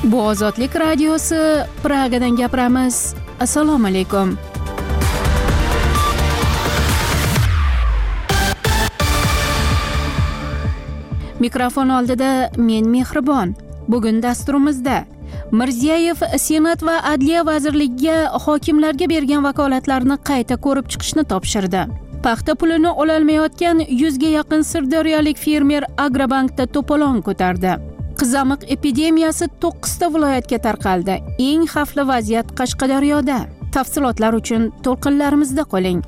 Bu Ozodlik radiosi, Pragadan gapiramiz. Assalomu alaykum. Mikrofon oldida men Mehribon. Bugun dasturimizda Mirziyoyev Senat va Adliya vazirligiga hokimlarga bergan vakolatlarni qayta ko'rib chiqishni topshirdi. Paxta pulini ololmayotgan 100 ga yaqin sirdaryolik fermer Agrobankda to'polon ko'tardi. Qizamiq epidemiyasi 9 ta viloyatga tarqaldi. Eng xavfli vaziyat Qashqadaryoda. Tafsilotlar uchun to'lqinlarimizda qoling.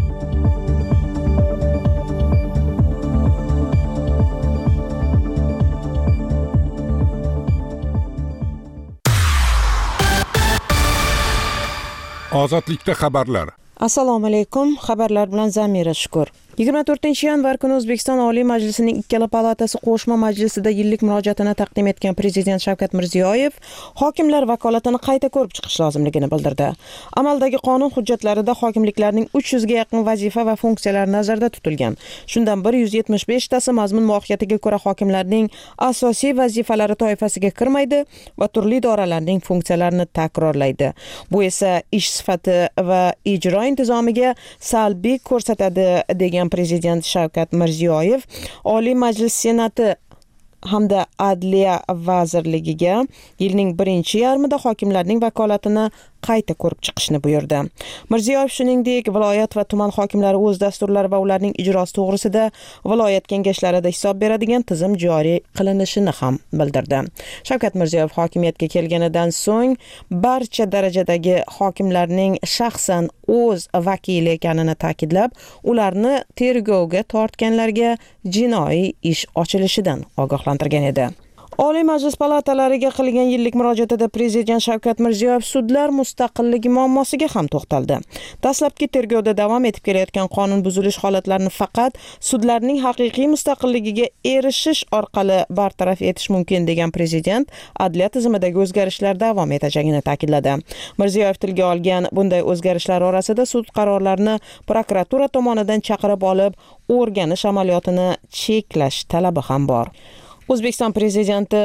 Ozodlikda xabarlar. Assalomu alaykum. Xabarlar bilan Zamira Shukur. 24-yanvar kuni O'zbekiston Oliy Majlisining ikkala palatasi qo'shma majlisida yillik murojaatini taqdim etgan Prezident Shavkat Mirziyoyev hokimlar vakolatini qayta ko'rib chiqish lozimligini bildirdi. Amaldagi qonun hujjatlarida hokimliklarning 300 ga yaqin vazifa va funksiyalar nazarda tutilgan. Shundan 175 tasi mazmun mohiyatiga ko'ra hokimlarning asosiy vazifalari toifasiga kirmaydi va turli idoralarning funksiyalarini takrorlaydi. Bu esa ish sifati va ijro intizomiga salbiy ko'rsatadi degan Prezident Shavkat Mirziyoyev Oliy Majlis Senati hamda Adliya vazirligiga yilning birinchi yarmida hokimlarning vakolatini qayta ko'rib chiqishni buyurdi. Mirziyoyev shuningdek viloyat va tuman hokimlari o'z dasturlari va ularning ijrosi to'g'risida viloyat kengashlarida hisob beradigan tizim joriy qilinishini ham bildirdi. Shavkat Mirziyoyev hokimiyatga kelganidan so'ng barcha darajadagi hokimlarning shaxsan o'z vakili ekanini ta'kidlab, ularni tergovga tortganlarga jinoiy ish ochilishidan ogohlantirgan edi. Oliy Majlis palatalariga qilgan yillik murojaatida Prezident Shavkat Mirziyoyev sudlar mustaqilligi muammosiga ham to'xtaldi. Dastlabki tergovda davom etib kelayotgan qonun buzilish holatlarini faqat sudlarning haqiqiy mustaqilligiga erishish orqali bartaraf etish mumkin degan Prezident adliya tizimidagi o'zgarishlar davom etajagini ta'kidladi. Mirziyoyev tilga olgan bunday o'zgarishlar orasida sud qarorlarini prokuratura tomonidan chaqirib olib, o'rganish amaliyotini cheklash talabi ham bor. O'zbekiston Prezidenti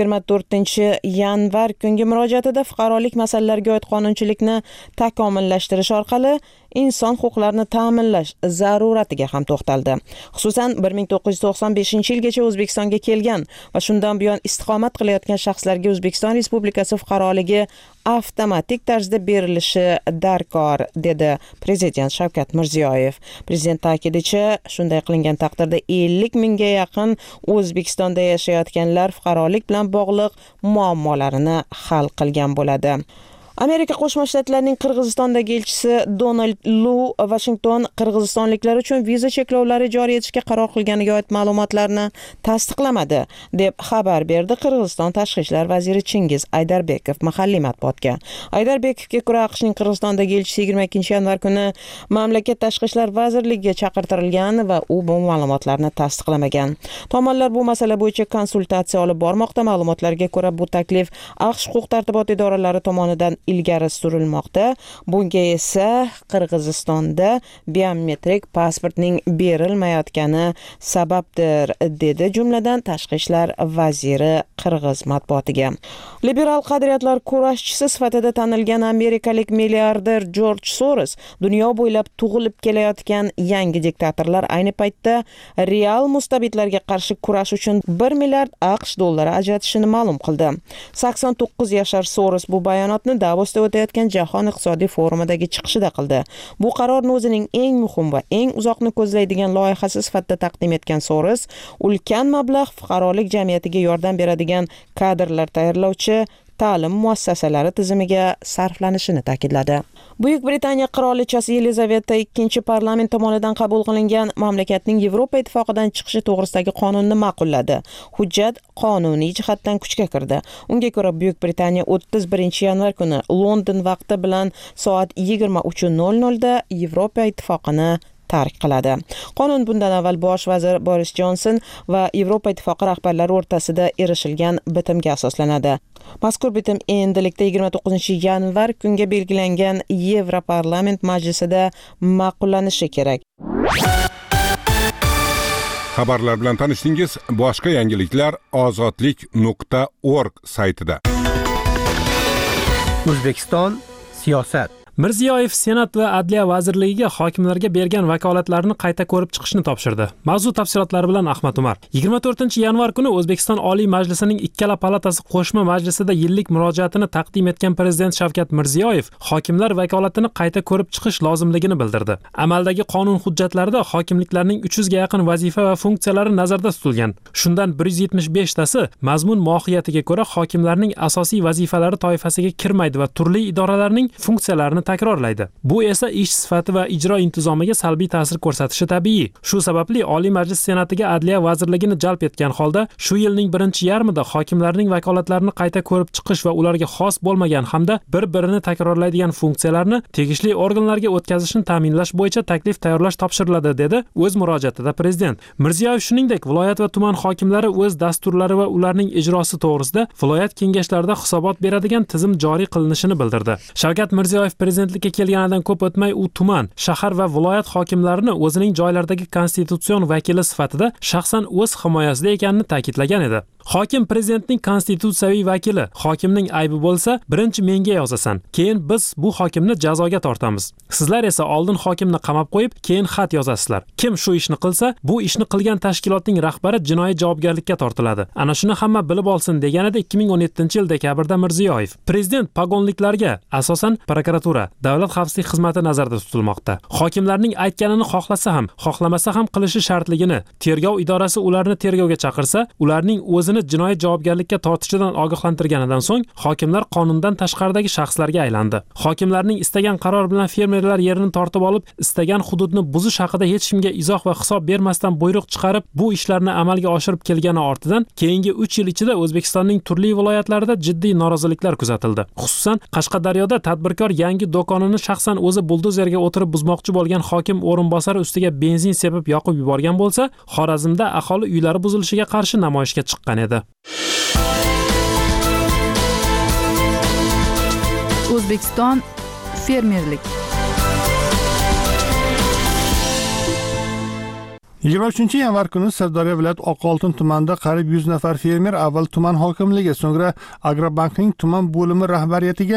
24-yanvar kungi murojaatida fuqarolik masalalariga oid qonunchilikni takomillashtirish orqali inson huquqlarini ta'minlash zaruratiga ham to'xtaldi. Xususan 1995-yilgacha O'zbekistonga kelgan va shundan buyon istiqomat qilayotgan shaxslarga O'zbekiston Respublikasi fuqaroligi avtomatik tarzda berilishi darkor, dedi Prezident Shavkat Mirziyoyev. Prezident ta'kidicha, shunday qilingan taqdirda 50 mingga yaqin O'zbekistonda yashayotganlar fuqarolik bilan bog'liq muammolarini hal qilgan bo'ladi. Amerika Qo'shma Shtatlarining Qirg'izistondagi elchisi Donald Lu Washington qirg'izistonliklar uchun viza cheklovlari joriy etishga qaror qilganiga oid ma'lumotlarni tasdiqlamadi, deb xabar berdi Qirg'iziston Tashqi ishlar vaziri Chingiz Aydarbekov mahalliy matbuotga. Aydarbekovga ko'ra, AQShning Qirg'izistondagi elchisi 22-yanvar kuni mamlakat Tashqi ishlar vazirligiga chaqirtirilgan va u bu ma'lumotlarni tasdiqlamagan. Tomonlar bu masala bo'yicha konsultatsiya olib bormoqda. Ma'lumotlarga ko'ra, bu taklif AQSh huquq-tartibot idoralari tomonidan ilgari surilmoqda. Bunga esa Qirg'izistonda biometrik pasportning berilmayotgani sababdir, dedi jumladan Tashqi ishlar vaziri Qirg'iz matbuotiga. Liberal qadriyatlar kurashchisi sifatida tanilgan amerikalik milliarder George Soros dunyo bo'ylab tug'ilib kelayotgan yangi diktatorlar ayni paytda real mustabidlarga qarshi kurash uchun 1 milliard AQSh dollari ajratishini ma'lum qildi. 89 yashar Soros bu bayonotni Davosda o'tayotgan Jahon iqtisodiy forumidagi chiqishida qildi. Bu qarorni o'zining eng muhim va eng uzoqni ko'zlaydigan loyihasi sifatida taqdim etgan Soros, ulkan mablag' fuqarolik jamiyatiga yordam beradigan kadrlar tayyorlovchi ta'lim muassasalari tizimiga sarflanishini ta'kidladi. Buyuk Britaniya qirolichasi Yelizaveta II parlament tomonidan qabul qilingan mamlakatning Yevropa ittifoqidan chiqishi to'g'risidagi qonunni ma'qulladi. Hujjat qonuniy jihatdan kuchga kirdi. Unga ko'ra Buyuk Britaniya 31-yanvar kuni London vaqti bilan soat 23:00 da Yevropa ittifoqini tark qiladi. Qonun bundan avval bosh vazir Boris Johnson va Yevropa ittifoqi rahbarlari o'rtasida erishilgan bitimga asoslanadi. Mazkur bitim endilikda 29-yanvar kunga belgilangan Yevroparlament majlisida ma'qullanishi kerak. Xabarlar bilan tanishdingiz. Boshqa yangiliklar ozodlik.org saytida. O'zbekiston siyosat. Mirziyoyev Senat va Adliya vazirligiga hokimlarga bergan vakolatlarini qayta ko'rib chiqishni topshirdi. Mavzu tafsilotlari bilan Ahmad Umar. 24-yanvar kuni O'zbekiston Oliy Majlisining ikkala palatasi qo'shma majlisida yillik murojaatini taqdim etgan Prezident Shavkat Mirziyoyev hokimlar vakolatini qayta ko'rib chiqish lozimligini bildirdi. Amaldagi qonun hujjatlarida hokimliklarning 300 ga yaqin vazifa va funksiyalari nazarda tutilgan. Shundan 175 tasi mazmun mohiyatiga ko'ra hokimlarning asosiy vazifalari toifasiga kirmaydi va turli idoralarning funksiyalarini takrorlaydi. Bu esa ish sifati va ijro intizomiga salbiy ta'sir ko'rsatishi tabiiy. Shu sababli Oliy Majlis Senatiga Adliya vazirligini jalb etgan holda shu yilning birinchi yarmida hokimlarning vakolatlarini qayta ko'rib chiqish va ularga xos bo'lmagan hamda bir-birini takrorlaydigan funksiyalarni tegishli organlarga o'tkazishni ta'minlash bo'yicha taklif tayyorlash topshiriladi, dedi o'z murojaatida Prezident. Mirziyoyev shuningdek, viloyat va tuman hokimlari o'z dasturlari va ularning ijrosi to'g'risida viloyat kengashlarida hisobot beradigan tizim joriy qilinishini bildirdi. Shavkat Mirziyoyev prezidentlikka kelganidan ko'p o'tmay u tuman, shahar va viloyat hokimlarini o'zining joylaridagi konstitutsion vakili sifatida shaxsan o'z himoyasida ekanini ta'kidlagan edi. Hokim prezidentning konstitutsiyaviy vakili. Hokimning aybi bo'lsa, birinchi menga yozasan, keyin biz bu hokimni jazoga tortamiz. Sizlar esa oldin hokimni qamab qo'yib, keyin xat yozasizlar. Kim shu ishni qilsa, bu ishni qilgan tashkilotning rahbari jinoiy javobgarlikka tortiladi. Ana shuni hamma bilib olsin, deganida 2017-yil dekabrda Mirziyoyev. Prezident pagonliklarga, asosan prokuratura, davlat xavfsizlik xizmati nazarda tutilmoqda. Hokimlarning aytganini xohlasa ham, xohlamasa ham qilishi shartligini, tergov idorasi ularni tergovga chaqirsa, ularning o'zini jinoiy javobgarlikka tortishidan ogohlantirganidan so'ng hokimlar qonundan tashqaridagi shaxslarga aylandi. Hokimlarning istagan qaror bilan fermerlar yerini tortib olib, istagan hududni buzish haqida hech kimga izoh va hisob bermasdan buyruq chiqarib, bu ishlarni amalga oshirib kelgani ortidan keyingi 3 yil ichida O'zbekistonning turli viloyatlarida jiddiy noroziliklar kuzatildi. Xususan, Qashqadaryoda tadbirkor yangi do'konini shaxsan o'zi buldozerga o'tirib buzmoqchi bo'lgan hokim o'rinbosari ustiga benzin sepib yoqib yuborgan bo'lsa, Xorazmda aholi uylari buzilishiga qarshi namoyishga chiqqan edi. O'zbekiston fermerlik. 23-yanvar kuni Sirdaryo viloyat Oqoltin tumanida qariyb 100 nafar fermer avval tuman hokimligi, so'ngra Agrobankning tuman bo'limi rahbariyatiga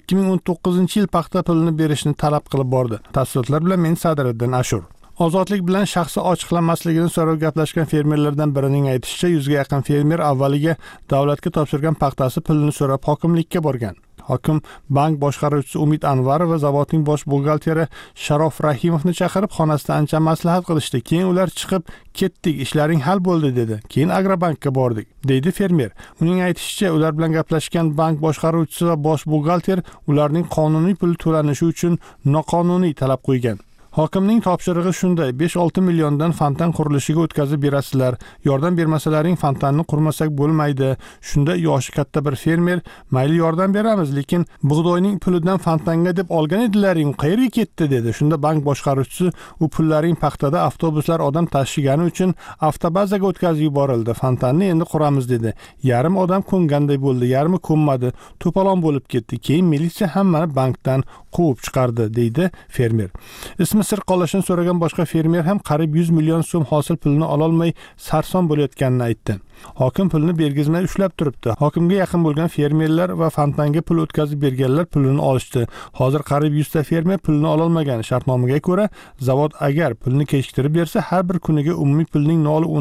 2019-yil paxta pulini berishni talab qilib bordi. Tafsilotlar bilan men Sadiriddin Ashur. Ozodlik bilan shaxsi ochiqlanmasligini so'rab gaplashgan fermerlardan birining aytishicha, 100 ga yaqin fermer avvaliga davlatga topshirgan paxtasi pulini so'rab hokimlikka borgan. Hokim bank boshqaruvchisi Umid Anvarov va zavodning bosh buxgalteri Sharof Rahimovni chaqirib xonasida ancha maslahat qilishdi. Keyin ular chiqib ketdik, ishlaring hal bo'ldi dedi. Keyin Agrobankka bordik, deydi fermer. Uning aytishicha, ular bilan gaplashgan bank boshqaruvchisi va bosh buxgalter ularning qonuniy pul to'lanishi uchun noqonuniy talab qo'ygan. Hokimning topshirig'i shunday: 5-6 milliondan fontan qurilishiga o'tkazib berasizlar. Yordam bermasalaring fontanni qurmasak bo'lmaydi. Shunda yoshi katta bir fermer, mayli yordam beramiz, lekin bug'doyning pulidan fontanga deb olgan edilaring, qayerga ketdi dedi. Shunda bank boshqaruvchisi, u pullaring paxtada avtobuslar odam tashigani uchun avtobazaga o'tkazib yuborildi. Fontanni endi quramiz dedi. Yarim odam ko'nganday bo'ldi, yarmi ko'nmadi. To'polon bo'lib ketdi. Keyin militsiya hammani bankdan quvib chiqardi, deydi fermer. Ismi sir qolishini so'ragan boshqa fermer ham qariyb 100 million so'm hosil pulini ololmay sarson bo'layotganini aytdi. Hokim pulni bergizmay ushlab turibdi. Hokimga yaqin bo'lgan fermerlar va fontanga pul o'tkazib berganlar pulini olishdi. Hozir qariyb 100 ta fermer pulni ololmagan. Shartnomaga ko'ra, zavod agar pulni kechiktirib bersa, har bir kuniga umumiy pulning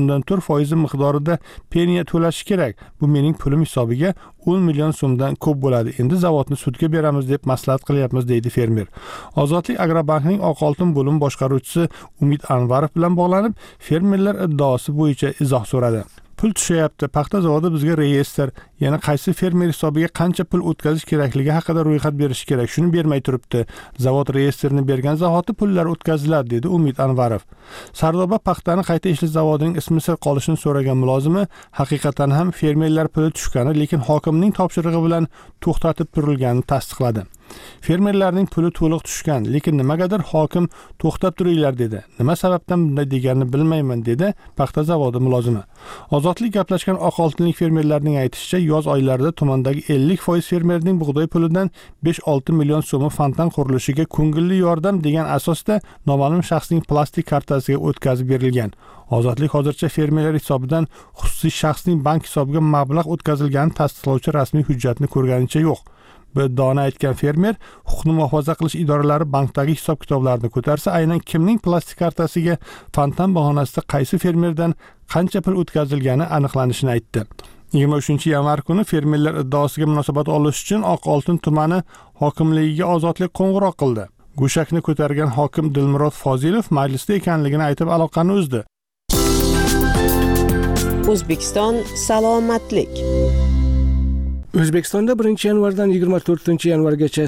0.4% miqdorida peniya to'lashi kerak. Bu mening pulim hisobiga 10 million so'mdan ko'p bo'ladi. Endi zavodni sudga beramiz deb maslahat qilyapmiz, deydi fermer. Ozodlik Agrobankning Oqoltin bo'lim boshqaruvchisi Umid Anvarov bilan bog'lanib, fermerlar iddaosi bo'yicha izoh so'radi. Pul tushayapti, paxta zavodi bizga reyestr, yana qaysi fermer hisobiga qancha pul o'tkazish kerakligi haqida ro'yxat berish kerak, shuni bermay turibdi. Zavod reyestrini bergan zahoti pullar o'tkaziladi, dedi Umid Anvarov. Sardoba paxtani qayta ishlash zavodining ismi sir qolishini so'ragan mulozimi haqiqatan ham fermerlar puli tushgani, lekin hokimning topshirig'i bilan to'xtatib turilganini tasdiqladi. Fermerlarning puli to'liq tushgan, lekin nimagadir hokim to'xtab turinglar dedi. Nima sababdan bunday deganini bilmayman, dedi paxta zavodi mulozimi. Ozodlik gaplashgan oqoltinlik fermerlarning aytishicha, yoz oylarida tumandagi 50% fermerning bug'doy pulidan 5-6 million so'mi fontan qurilishiga ko'ngilli yordam degan asosda noma'lum shaxsning plastik kartasiga o'tkazib berilgan. Ozodlik hozircha fermerlar hisobidan xususiy shaxsning bank hisobiga mablag' o'tkazilganini tasdiqlovchi rasmiy hujjatni ko'rganicha yo'q. Bu iddaoni aytgan fermer huquqni muhofaza qilish idoralari bankdagi hisob-kitoblarni ko'tarsa, aynan kimning plastik kartasiga fontan bahonasida qaysi fermerdan qancha pul o'tkazilgani aniqlanishini aytdi. 23-yanvar kuni fermerlar iddaosiga munosabat olish uchun Oqoltin tumani hokimligiga ozodlik qo'ng'iroq qildi. Go'shakni ko'targan hokim Dilmurod Fozilov majlisda ekanligini aytib aloqani uzdi. O'zbekiston salomatlik. O'zbekistonda 1-yanvardan 24-yanvargacha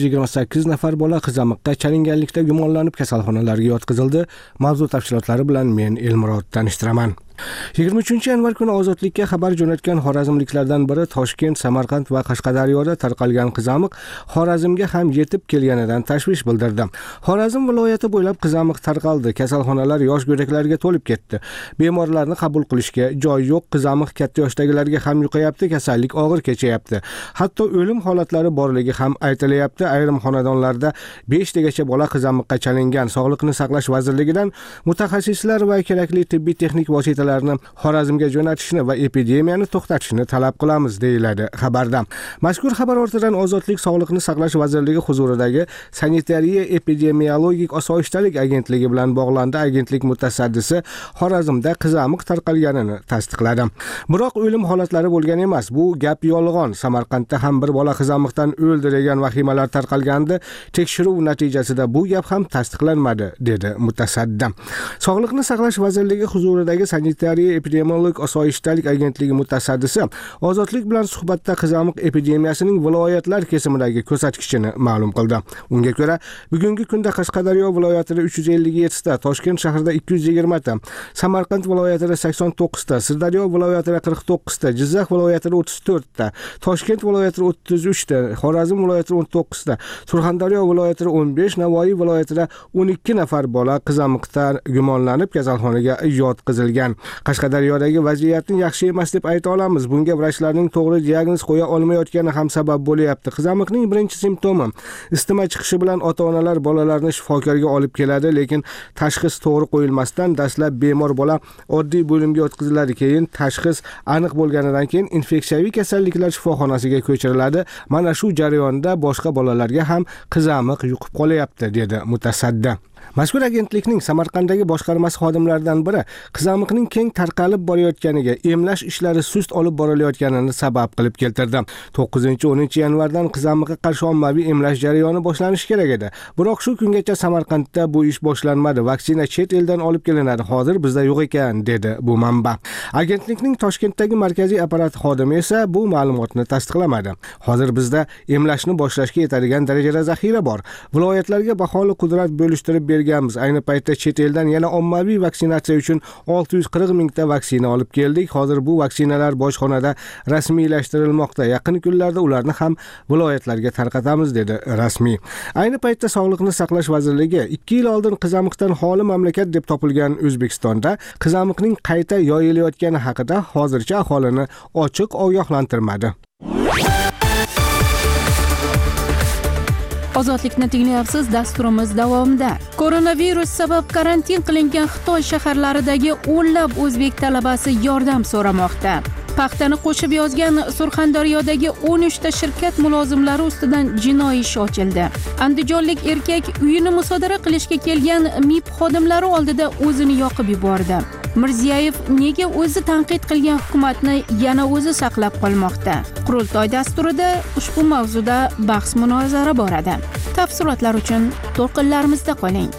828 nafar bola qizamiqqa chalinganlikda gumonlanib kasalxonalarga yotqizildi. Mavzu tafsilotlari bilan men Elmurod tanishtiraman. 23-yanvar kuni ozodlikka xabar jo'natgan xorazmliklardan biri Toshkent, Samarqand va Qashqadaryoda tarqalgan qizamiq Xorazmga ham yetib kelganidan tashvish bildirdi. Xorazm viloyati bo'ylab qizamiq tarqaldi. Kasalxonalar yosh go'daklarga to'lib ketdi. Bemorlarni qabul qilishga joy yo'q. Qizamiq katta yoshdagilarga ham yuqayapti, kasallik og'ir kechayapti. Hatto o'lim holatlari borligi ham aytilyapti. Ayrim xonadonlarda 5 tagacha bola qizamiqqa chalingan. Sog'liqni saqlash vazirligidan mutaxassislar va kerakli tibbiy texnik vositalarni Xorazmga jo'natishni va epidemiyani to'xtatishni talab qilamiz, deyiladi xabarda. Mazkur xabar ortidan Ozodlik Sog'liqni saqlash vazirligi huzuridagi Sanitariya epidemiologik osoyishtalik agentligi bilan bog'landi. Agentlik mutasaddisi Xorazmda qizamiq tarqalganini tasdiqladi. Biroq o'lim holatlari bo'lgan emas. Bu gap yolg'on. Samarqandda ham bir bola qizamiqdan o'ldi degan vahimalar tarqalgandi. Tekshiruv natijasida bu gap ham tasdiqlanmadi, dedi mutasaddi. Sog'liqni saqlash vazirligi huzuridagi Sanitariya epidemiologik osoyishtalik agentligi mutasaddisi Ozodlik bilan suhbatda qizamiq epidemiyasining viloyatlar kesimidagi ko'rsatkichini ma'lum qildi. Unga ko'ra, bugungi kunda Qashqadaryo viloyatida 357 ta, Toshkent shahrida 220 ta, Samarqand viloyatida 89 ta, Sirdaryo viloyatida 49 ta, Jizzax viloyatida 34 ta, Toshkent viloyatida 33 ta, Xorazm viloyatida 19 ta, Surxondaryo viloyatida 15, Navoiy viloyatida 12 nafar bola qizamiqdan gumonlanib kasalxonaga yotqizilgan. Qashqadaryodagi vaziyatni yaxshi emas deb ayta olamiz. Bunga vrachlarning to'g'ri diagnoz qo'ya olmayotgani ham sabab bo'lyapti. Qizamiqning birinchi simptomi isitma chiqishi bilan ota-onalar bolalarni shifokorga olib keladi, lekin tashxis to'g'ri qo'yilmasdan dastlab bemor bola oddiy bo'limga yotqiziladi. Keyin tashxis aniq bo'lganidan keyin infeksiyaviy kasalliklar shifoxonasiga ko'chiriladi. Mana shu jarayonda boshqa bolalarga ham qizamiq yuqib qolyapti, dedi mutasaddi. Mazkur agentlikning Samarqanddagi boshqarmasi xodimlaridan biri qizamiqning keng tarqalib borayotganiga emlash ishlari sust olib borilayotganini sabab qilib keltirdi. 9-10 yanvardan qizamiqqa qarshi ommaviy emlash jarayoni boshlanishi kerak edi. Biroq shu kungacha Samarqandda bu ish boshlanmadi. Vaksina chet eldan olib kelinadi. Hozir bizda yo'q ekan, dedi bu manba. Agentlikning Toshkentdagi markaziy apparat xodimi esa bu ma'lumotni tasdiqlamadi. Hozir bizda emlashni boshlashga yetadigan darajada zaxira bor. Viloyatlarga baholi qudrat bo'lishtirib berganmiz. Ayni paytda chet eldan yana ommaviy vaksinatsiya uchun 640 mingta vaksina olib keldik. Hozir bu vaksinalar bojxonada rasmiylashtirilmoqda. Yaqin kunlarda ularni ham viloyatlarga tarqatamiz, dedi rasmiy. Ayni paytda Sog'liqni saqlash vazirligi 2 yil oldin qizamiqdan xoli mamlakat deb topilgan O'zbekistonda qizamiqning qayta yoyilayotgani haqida hozircha aholini ochiq ogohlantirmadi. Ozodlikni tinglayapsiz. Dasturimiz davomida koronavirus sabab karantin qilingan Xitoy shaharlaridagi o'nlab o'zbek talabasi yordam so'ramoqda. Paxtani qo'shib yozgan Surxondaryodagi 13 ta shirkat mulozimlari ustidan jinoiy ish ochildi. Andijonlik erkak uyini musodara qilishga kelgan MIB xodimlari oldida o'zini yoqib yubordi. Mirziyoyev nega o'zi tanqid qilgan hukumatni yana o'zi saqlab qolmoqda? Qurultoy dasturida ushbu mavzuda bahs-munozara boradi. Tafsilotlar uchun to'lqinlarimizda qoling.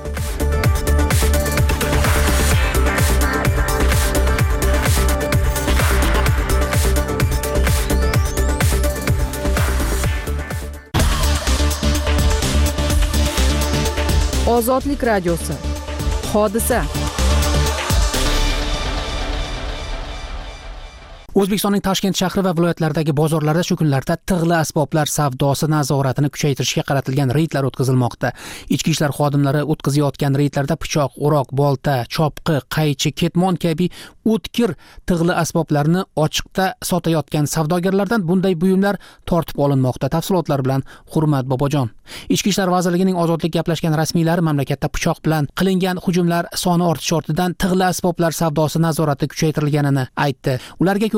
Ozodlik radiosi. Hodisa. O'zbekistonning Toshkent shahri va viloyatlaridagi bozorlarda shu kunlarda tig'li asboblar savdosi nazoratini kuchaytirishga qaratilgan reydlar o'tkazilmoqda. Ichki ishlar xodimlari o'tkazayotgan reydlarda pichoq, o'roq, bolta, chopqi, qaychi, ketmon kabi o'tkir tig'li asboblarni ochiqda sotayotgan savdogarlardan bunday buyumlar tortib olinmoqda. Tafsilotlar bilan Hurmat Bobojon. Ichki ishlar vazirligining Ozodlik gaplashgan rasmiylari mamlakatda pichoq bilan qilingan hujumlar soni ortishi ortidan tig'li asboblar savdosi nazorati kuchaytirilganini aytdi. Ularga ko'ra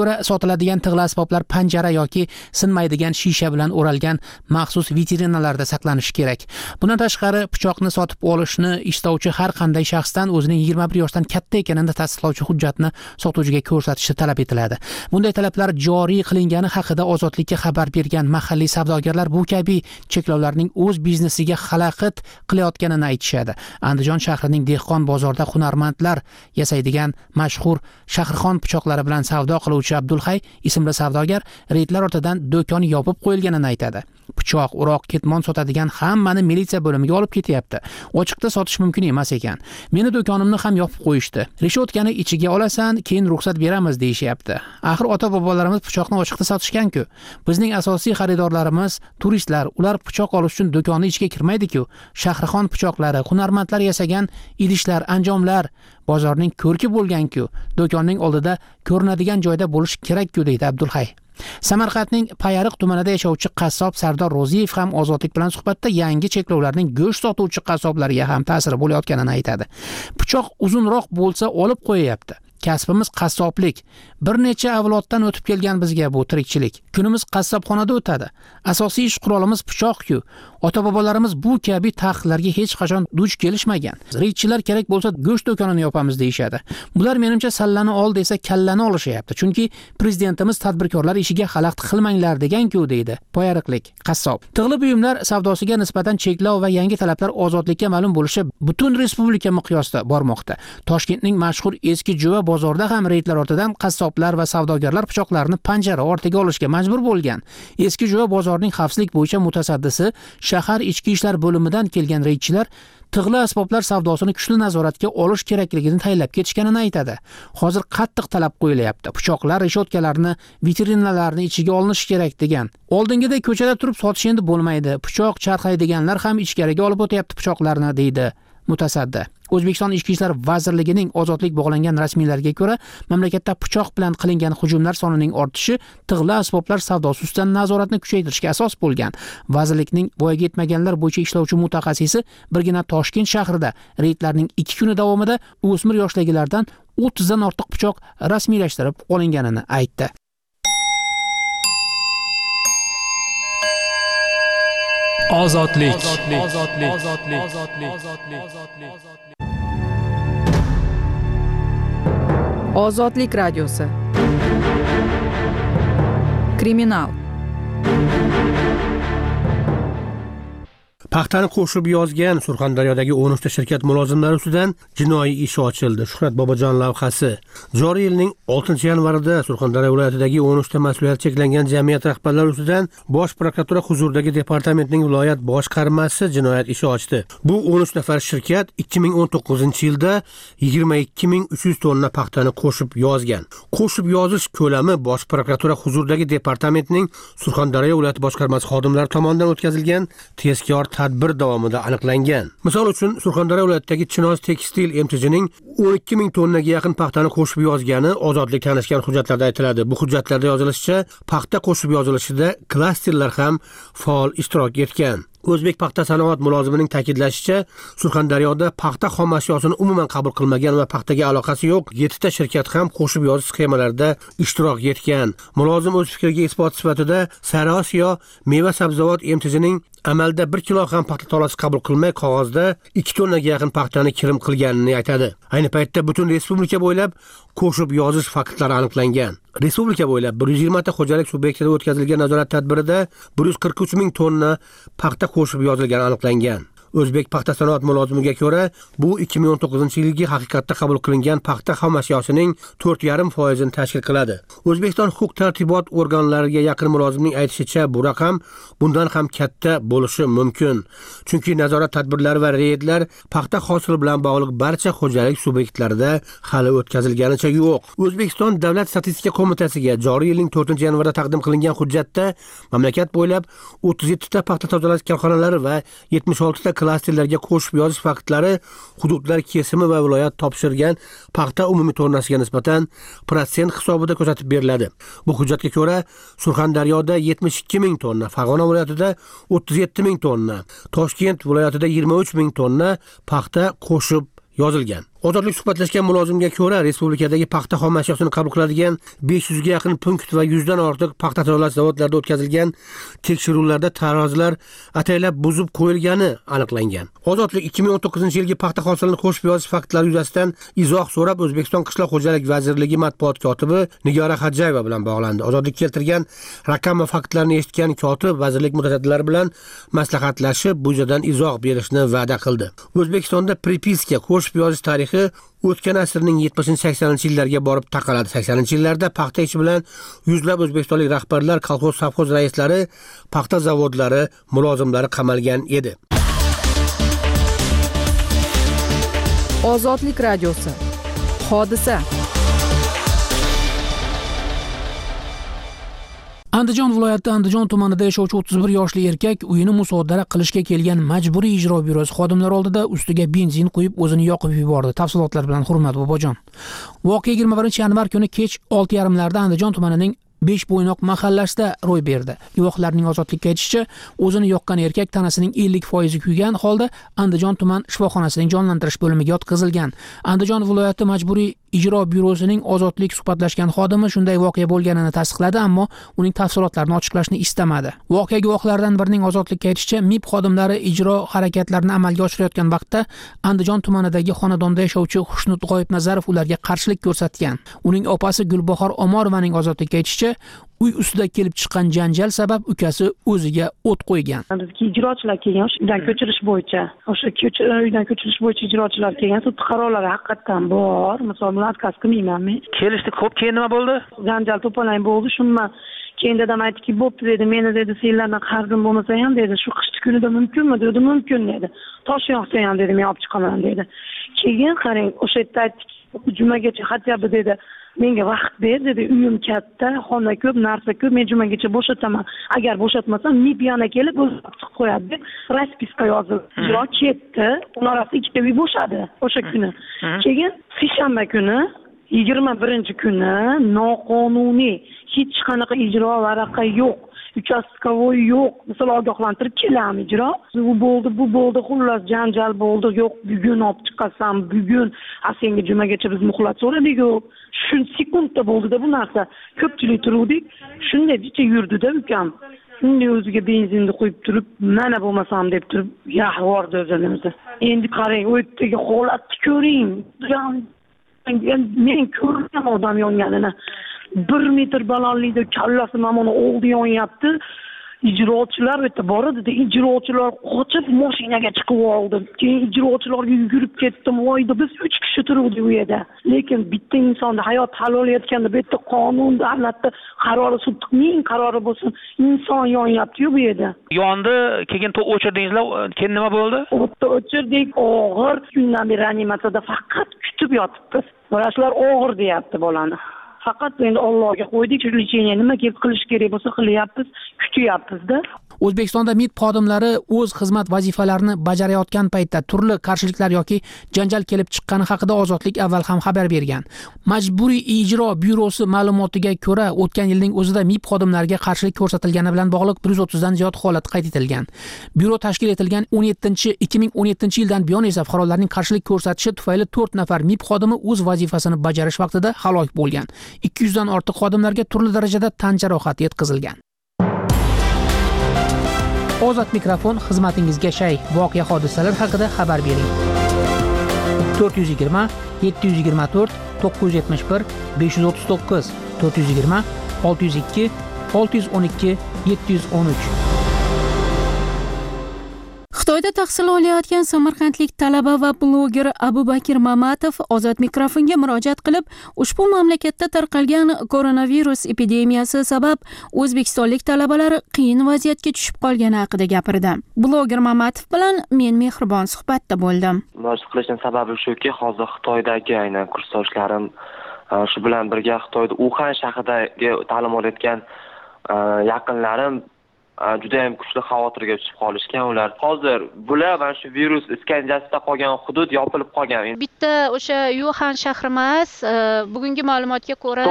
biri sotiladigan tig'li asboblar panjara yoki sinmaydigan shisha bilan o'ralgan maxsus vitrinalarda saqlanishi kerak. Bundan tashqari, pichoqni sotib olishni istovchi har qanday shaxsdan o'zining 21 yoshdan katta ekanini tasdiqlovchi hujjatni sotuvchiga ko'rsatishi talab etiladi. Bunday talablar joriy qilingani haqida Ozodlikka xabar bergan mahalliy savdogarlar bu kabi cheklovlarning o'z biznesiga xalaqit qilayotganini aytishadi. Andijon shahrining dehqon bozorida hunarmandlar yasaydigan mashhur Shahrixon pichoqlari bilan savdo qiluvchi Abdulhay ismli savdogar reydlar ortidan do'koni yopib qo'yilganini aytadi. Pichoq, o'roq, ketmon sotadigan hammani militsiya bo'limiga olib ketyapti. Ochiqda sotish mumkin emas ekan. Meni do'konimni ham yopib qo'yishdi. Reshotkani ichiga olasan, keyin ruxsat beramiz deyishyapti. Axir ota-bobolarimiz pichoqni ochiqda sotishgan-ku. Bizning asosiy xaridorlarimiz turistlar, ular pichoq olish uchun do'konni ichiga kirmaydi-ku. Shahrixon pichoqlari, hunarmandlar yasagan idishlar, anjomlar bozorning ko'rki bo'lgan-ku. Do'konning oldida ko'rinadigan joyda bo'lish kerak-ku deydi Abdulhay. Samarqandning Payariq tumanida yashovchi qassob Sardor Ro'ziyev ham Ozodlik bilan suhbatda yangi cheklovlarning go'sht sotuvchi qassoblarga ham ta'siri bo'layotganini aytadi. Pichoq uzunroq bo'lsa olib qo'yayapti. Kasbimiz qassoblik. Bir necha avloddan o'tib kelgan bizga bu tirikchilik. Kunimiz qassobxonada o'tadi. Asosiy ish qurolimiz pichoq-ku. Ota-bobolarimiz bu kabi taqiqlarga hech qachon duch kelishmagan. Reydchilar kerak bo'lsa go'sht do'konini yopamiz deyshadi. Bular menimcha sallani ol desa kallani olishyapti. Chunki prezidentimiz tadbirkorlar ishiga xalaqit qilmanglar degan-ku deydi Payariqlik qassob. Tig'li buyumlar savdosiga nisbatan cheklov va yangi talablar Ozodlikka ma'lum bo'lishi butun respublika miqyosida bormoqda. Toshkentning mashhur eski Jo'va bozorda ham reydlar ortidan qassoblar va savdogarlar pichoqlarini panjara ortiga olishga majbur bo'lgan. Eski Jo'va bozorining xavfsizlik bo'yicha mutasaddisi shahar ichki ishlar bo'limidan kelgan reydchilar tig'li asboblar savdosini kuchli nazoratga olish kerakligini tayinlab ketishganini aytadi. Hozir qattiq talab qo'yilyapti. Pichoqlar, reshotkalarni, vitrinalarni ichiga olinishi kerak degan. Oldingidek ko'chada turib sotish endi bo'lmaydi. Pichoq charxaydiganlar ham ichkariga olib o'tyapti pichoqlarni deydi mutasaddi. O'zbekiston Ichki ishlar vazirligining Ozodlik bog'langan rasmiylarga ko'ra, mamlakatda pichoq bilan qilingan hujumlar sonining ortishi tig'li asboblar savdosi ustidan nazoratni kuchaytirishga asos bo'lgan. Vazirlikning voyaga yetmaganlar bo'yicha ishlovchi mutaxassisi birgina Toshkent shahrida reydlarning 2 kuni davomida o'smir yoshdagilardan 30 dan ortiq pichoq rasmiylashtirib olinganini aytdi. Ozodlik. Ozodlik radiosi. Kriminal. Paxtani qo'shib yozgan Surxondaryodagi 13 ta shirkat mulozimlari ustidan jinoiy ish ochildi. Shuhrat Bobojon lavhasi. Joriy yilning 6-yanvarida Surxondaryo viloyatidagi 13 ta mas'uliyati cheklangan jamiyat rahbarlari ustidan Bosh prokuratura huzuridagi departamentning viloyat boshqarmasi jinoyat ishi ochdi. Bu 13 nafar shirkat 2019-yilda 22300 tonna paxtani qo'shib yozgan. Qo'shib yozish ko'lami Bosh prokuratura huzuridagi departamentning Surxondaryo viloyat boshqarmasi xodimlari tomonidan o'tkazilgan tezkor tadbir davomida aniqlangan. Misol uchun Surxondaryo viloyatidagi Chinoz Tekstil MTJning 12000 tonnaga yaqin paxtani qo'shib yozgani Ozodlik tanishgan hujjatlarda aytiladi. Bu hujjatlarda yozilishicha, paxta qo'shib yozilishida klasterlar ham faol ishtirok etgan. O'zbek paxta sanoat mulozimining ta'kidlashicha, Surxondaryoda paxta xom ashyosini umuman qabul qilmagan va paxtaga aloqasi yo'q 7 ta shirkat ham qo'shib yozish sxemalarida ishtirok etgan. Mulozim o'z fikriga isbot sifatida Sariosiyo meva sabzavot MTJning amalda 1 kilo ham paxta tolasi qabul qilmay qog'ozda 2 tonnaga yaqin paxtani kirim qilganini aytadi. Ayni paytda butun respublika bo'ylab qo'shib yozish faktlari aniqlangan. Respublika bo'ylab 120 ta xo'jalik subyektida o'tkazilgan nazorat tadbirida 143000 tonna paxta qo'shib yozilgani aniqlangan. O'zbek paxta sanoat mulozimiga ko'ra, bu 2019-yilgi haqiqatda qabul qilingan paxta xom ashyosining 4,5% tashkil qiladi. O'zbekiston huquq-tartibot organlariga yaqin mulozimning aytishicha, bu raqam bundan ham katta bo'lishi mumkin. Chunki nazorat tadbirlari va reydlar paxta hosili bilan bog'liq barcha xo'jalik subyektlarida hali o'tkazilganicha yo'q. O'zbekiston Davlat statistika qo'mitasiga joriy yilning 4-yanvarda taqdim qilingan hujjatda mamlakat bo'ylab 37 ta paxta tozalash korxonalari va 76 ta klasterlarga qo'shib yozish faktlari hududlar kesimi va viloyat topshirgan paxta umumiy tonnasiga nisbatan protsent hisobida ko'rsatib beriladi. Bu hujjatga ko'ra Surxondaryoda 72000 tonna, Farg'ona viloyatida 37000 tonna, Toshkent viloyatida 23000 tonna paxta qo'shib yozilgan. Ozodlik suhbatlashgan mulozimga ko'ra, respublikadagi paxta xom ashyosini qabul qiladigan 500 ga yaqin punkt va 100 dan ortiq paxta tayyorlash zavodlarida o'tkazilgan tekshiruvlarda tarozilar ataylab buzib qo'yilgani aniqlangan. Ozodlik 2019-yilgi paxta hosilini qo'shib yozish faktlari yuzasidan izoh so'rab O'zbekiston Qishloq xo'jalik vazirligi matbuot kotibi Nigora Hajjayeva bilan bog'landi. Ozodlik keltirgan raqam va faktlarni eshitgan kotib vazirlik mutasaddilari bilan maslahatlashib, bu yerdan izoh berishni va'da qildi. O'zbekistonda pripiska qo'shib yozish tarixi o'tgan asrning 70-80-yillarga borib taqaladi. 80-yillarda paxta ishi bilan yuzlab o'zbekistonlik rahbarlar, kolxoz, savxoz raislari, paxta zavodlari mulozimlari qamalgan edi. Ozodlik radiosi. Hodisa. Andijon viloyati Andijon tumanida yashovchi 31 yoshli erkak uyini musodara qilishga kelgan majburiy ijro byurosi xodimlari oldida ustiga benzin quyib o'zini yoqib yubordi. Tafsilotlar bilan Hurmat bobojon. Voqea 21-yanvar kuni kech 6:30 larda Andijon tumanining 5 bo'ynoq mahallasida ro'y berdi. Guvohlarning ozodlikka aytishicha, o'zini yoqqan erkak tanasining 50% kuygan holda Andijon tuman shifoxonasining jonlantirish bo'limiga yotqizilgan. Andijon viloyati majburiy ijro byurosining ozodlik suhbatlashgan xodimi shunday voqea bo'lganini tasdiqladi, ammo uning tafsilotlarini ochiqlashni istamadi. Voqea guvohlaridan birining ozodlikka aytishicha, MIB xodimlari ijro harakatlarini amalga oshirayotgan vaqtda Andijon tumanidagi xonadonda yashovchi Xushnud G'oyibnazarov ularga qarshilik ko'rsatgan. Uning opasi Gulbahor Omorovaning ozodlikka aytishicha, uy ustida kelib chiqqan janjal sabab ukasi o'ziga o't qo'ygan. Bizga ijrochilar kelgan, uydan ko'chirish bo'yicha. O'sha uydan ko'chirish bo'yicha ijrochilar kelgan, sud qarorlari haqiqatan bor. Misol bilan отказ qilmayman men. Kelishdi, ko'p keyin nima bo'ldi? Janjal to'polon bo'ldi, shunman. Keyin dadam aytdiki, "Bo'pti" dedi, "Meni dedi, senlardan qarzim bo'lmasa ham dedi, shu qishki kunida mumkinmi?" dedi, "Mumkin" dedi. "Tosh yoqsa ham" dedi, "Men olib chiqaman" dedi. Keyin qarang, o'sha yerda aytdiki, "Jumagacha xatyabi" dedi. "Menga vaqt ber" dedi, "Uyim katta, xona ko'p, narsa ko'p, men jumagacha bo'shataman. Agar bo'shatmasam, MIB yana kelib o'zi chiqib qo'yadi" deb raspiska yozildi. Ijro ketdi. Ular orasida ikkita uy bo'shadi o'sha kuni. Keyin seshanba kuni 21 kuni noqonuniy hech qanaqa ijro varaqa yo'q, uchastkovoy yo'q, misol ogohlantirib kelamiz ijro. Bu bo'ldi, xullas janjal bo'ldi. "Yo'q, bugun olib chiqasan, bugun senga jumagacha biz muhlat so'radik-ku." Shu sekundda bo'ldi-da bu narsa. Ko'pchilik turuvdik. Shunday jicha yurdi-da ukam. Shunday o'ziga benzinni qo'yib turib, "Mana bo'lmasam" deb turib, yahvordi o'zimizni. Endi qarang, u yerdagi holatni ko'ring. Men ko'rgan odam yonganini. 1 metr balandlikda kallasi mana oldi yonyapti. Ijrochilar o'tda bor edi. Ijrochilar qochib mashinaga chiqib oldi. Keyin ijrochilarga yugurib ketdim. Voyda biz 3 kishi turuvdik u yerda. Lekin bitta insonni hayot hal olayotganda bu yerda qonun, davlatda qarori, sudning qarori bo'lsin, inson yonyapti-yu bu yerda. Yondi, keyin o'chirdingizlar, keyin nima bo'ldi? O'tda o'chirdik, og'ir kundan beri reanimatsiyada faqat kutib yotibmiz. Vrachlar og'ir deyapti bolani. Faqat endi Allohga qo'ydik, lecheniya nima qilish kerak bo'lsa qilyapmiz, kutyapmiz-da. O'zbekistonda MIB xodimlari o'z xizmat vazifalarini bajarayotgan paytda turli qarshiliklar yoki janjal kelib chiqqani haqida Ozodlik avval ham xabar bergan. Majburiy ijro byurosi ma'lumotiga ko'ra, o'tgan yilning o'zida MIB xodimlariga qarshilik ko'rsatilgani bilan bog'liq 130 dan ziyod holat qayd etilgan. Byuro tashkil etilgan 2017 yildan buyon esa fuqarolarning qarshilik ko'rsatishi tufayli 4 nafar MIB xodimi o'z vazifasini bajarish vaqtida halok bo'lgan. 200 dan ortiq xodimlarga turli darajada tan jarohati yetkazilgan. Ozod mikrofon xizmatingizga shay. Voqea hodisalar haqida xabar bering. 420 724 971 539 420 602 612 713. Xitoyda tahsil olayotgan samarqandlik talaba va bloger Abubakir Mamatov Ozod mikrofonga murojaat qilib, ushbu mamlakatda tarqalgan koronavirus epidemiyasi sabab o'zbekistonlik talabalar qiyin vaziyatga tushib qolgani haqida gapirdi. Bloger Mamatov bilan men mehribon suhbatda bo'ldim. Murojaat qilishning sababi shuki, hozir Xitoydagi aynan kursdoshlarim shu bilan birga Xitoyda Uxan shahridagi ta'lim olayotgan yaqinlarim juda ham kuchli xavotirga tushib qolishgan ular. Hozir bular mana shu virus iskanjasida qolgan hudud yopilib qolgan. Bitta o'sha Uxan shahri emas, bugungi ma'lumotga ko'ra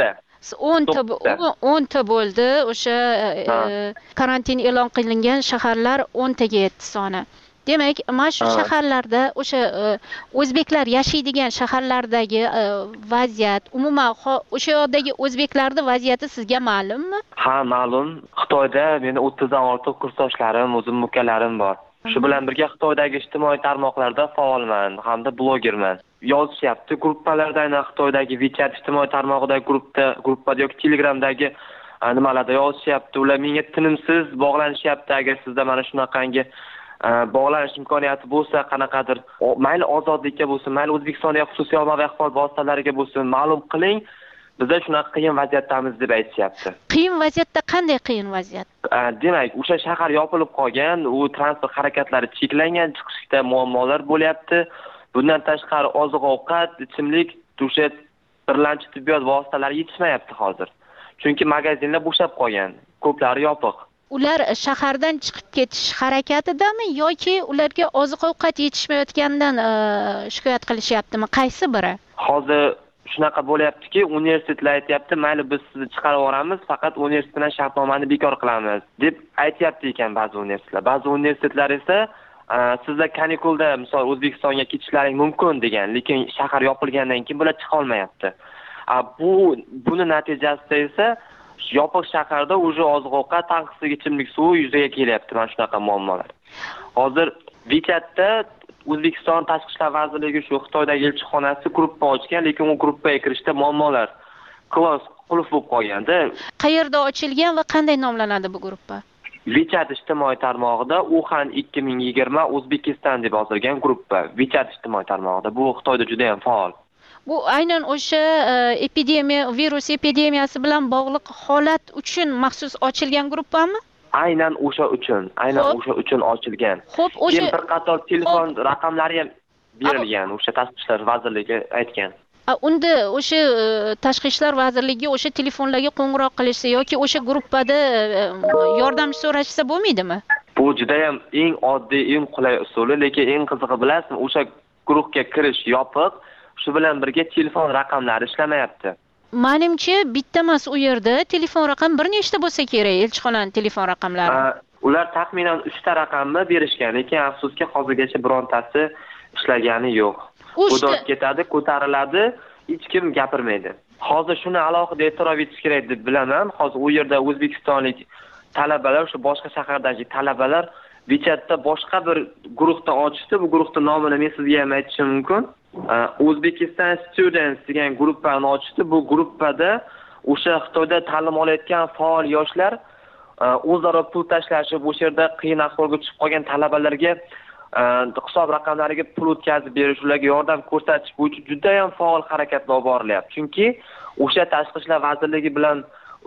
10 ta bo'ldi. O'sha karantin e'lon qilingan shaharlar 10 taga yetdi soni. Demak, mana shu shaharlarda o'sha o'zbeklar yashaydigan shaharlardagi vaziyat, umuman o'sha yoqdagi o'zbeklarning vaziyati sizga ma'lummi? Ha, ma'lum. Xitoyda meni 30 dan ortiq kursdoshlarim, o'zim ukalarim bor. Shu bilan birga Xitoydagi ijtimoiy tarmoqlarda faolman hamda blogerman. Yozishyapti gruppalarda, aynan Xitoydagi WeChat ijtimoiy tarmog'idagi gruppada yoki Telegramdagi nimalarda yozishyapti. Ular menga tinimsiz bog'lanishyapti. Agar sizda mana shunaqangi bog'lanish imkoniyati bo'lsa, qanaqadir mayli ozodlikka bo'lsin, mayli O'zbekistondagi xususiy ommaviy axborot vositalariga bo'lsin, ma'lum qiling. Bizda shunaqa qiyin vaziyatdamiz deb aytishyapti. Qiyin vaziyatda qanday qiyin vaziyat? Demak, o'sha shahar yopilib qolgan, u transport harakatlari cheklangan, chiqishda muammolar bo'lyapti. Bundan tashqari oziq-ovqat, ichimlik, o'sha birlamchi tibbiyot vositalari yetishmayapti hozir. Chunki magazinlar bo'shab qolgan, ko'plari yopiq. Ular shahardan chiqib ketish harakatidami yoki ularga oziq-ovqat yetishmayotganidan shikoyat qilishyaptimi? Qaysi biri? Hozir shunaqa bo'lyaptiki, universitetlar aytayapti, mayli biz sizni chiqarib yuboramiz, faqat universitet bilan shartnomani bekor qilamiz deb aytayapti ekan ba'zi universitetlar. Ba'zi universitetlar esa sizlar kanikulda misol O'zbekistonga ketishlaring mumkin degan, lekin shahar yopilgandan keyin bular chiqa olmayapti. Buni natijasida esa yopiq shaharda o'sha oziq-ovqat, tanqislik ichimlik suvi yuzaga kelyapti mana shunaqa muammolar. Hozir WeChatda O'zbekiston Tashqi ishlar vazirligi shu Xitoydagi elchixonasi gruppa ochgan, lekin u gruppaga kirishda muammolar qulf bo'lib qolganda. Qayerda ochilgan va qanday nomlanadi bu gruppa? WeChat ijtimoiy tarmog'ida Wuhan 2020 O'zbekiston deb yozilgan gruppa. WeChat ijtimoiy tarmog'ida. Bu Xitoyda juda ham faol. Bu aynan o'sha virus epidemiyasi bilan bog'liq holat uchun maxsus ochilgan gruppami? Aynan o'sha uchun ochilgan. Keyin bir qator telefon raqamlari ham berilgan, o'sha Tashqi ishlar vazirligi aytgan. Unda o'sha Tashqi ishlar vazirligiga o'sha telefonlarga qo'ng'iroq qilishsa yoki o'sha gruppada yordam so'rashsa bo'lmaydimi? Bu juda ham eng oddiy, eng qulay usuli, lekin eng qizig'i bilasizmi, o'sha guruhga kirish yopiq. Shu bilan birga telefon raqamlari ishlamayapti. Menimcha bitta emas u yerda telefon raqam bir nechta bo'lsa kerak, elchixonaning telefon raqamlari. Ular taxminan 3 ta raqamni berishgan, lekin afsuski hozirgacha birontasi ishlagani yo'q. O'dot ketadi, ko'tariladi, hech kim gapirmaydi. Hozir shuni alohida e'tirof etish kerak deb bilaman. Hozir u yerda o'zbekistonlik talabalar, shu boshqa shahardagi talabalar WeChatda boshqa bir guruhdan ochishdi. Bu guruhning nomini men sizga ham aytishim mumkin. Uzbekistan Students degan gruppani ochdi. Bu gruppada o'sha Xitoyda ta'lim olayotgan faol yoshlar o'zaro pul tashlashib, o'sha yerda qiyin ahvolga tushib qolgan talabalarga hisob raqamlariga pul o'tkazib berish, ularga yordam ko'rsatish bo'yicha juda ham faol harakatlar olib borilyapti. Chunki o'sha Tashqi ishlar vazirligi bilan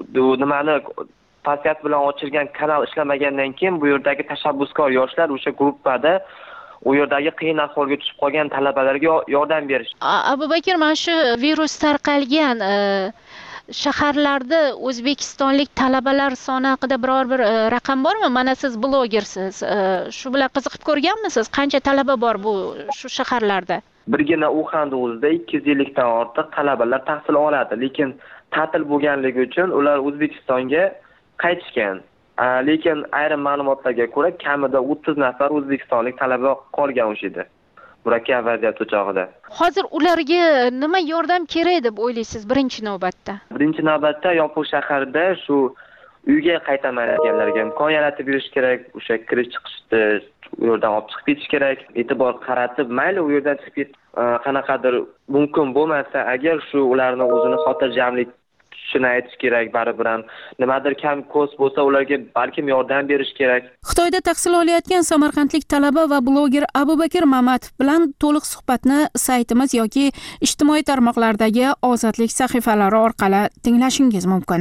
pasiyat bilan ochilgan kanal ishlamagandan keyin bu yerdagi tashabbuskor yoshlar o'sha gruppada u yerdagi qiyin ahvolga tushib qolgan talabalarga yordam berish. Abubakir, mana shu virus tarqalgan shaharlarda O'zbekistonlik talabalar soni haqida biror bir raqam bormi? Mana siz blogersiz. Shu bilan qiziqib ko'rganmisiz? Qancha talaba bor shu shaharlarda? Birgina Wuhan o'zida 250 dan ortiq talabalar tahsil oladi, lekin ta'til bo'lganligi uchun ular O'zbekistonga qaytishgan. Lekin ayrim ma'lumotlarga ko'ra kamida 30 nafar o'zbekistonlik talaba qolgan o'sha yerda. Murakkab vaziyat o'chog'ida. Hozir ularga nima yordam kerak deb o'ylaysiz birinchi navbatda? Birinchi navbatda yopiq shaharda shu uyga qaytamayotganlarga imkon yaratib berish kerak. O'sha kirish chiqishni u yerdan olib chiqib ketish kerak. E'tibor qaratib, mayli u yerdan chiqib qanaqadir mumkin bo'lmasa, agar shu ularni o'zini xotirjamlik shuni aytish kerak, baribir ham nimadir kam ko'z bo'lsa ularga balkim yordam berish kerak. Xitoyda tahsil olayotgan samarqandlik talaba va bloger Abubakir Mamatov bilan to'liq suhbatni saytimiz yoki ijtimoiy tarmoqlardagi Ozodlik sahifalari orqali tinglashingiz mumkin.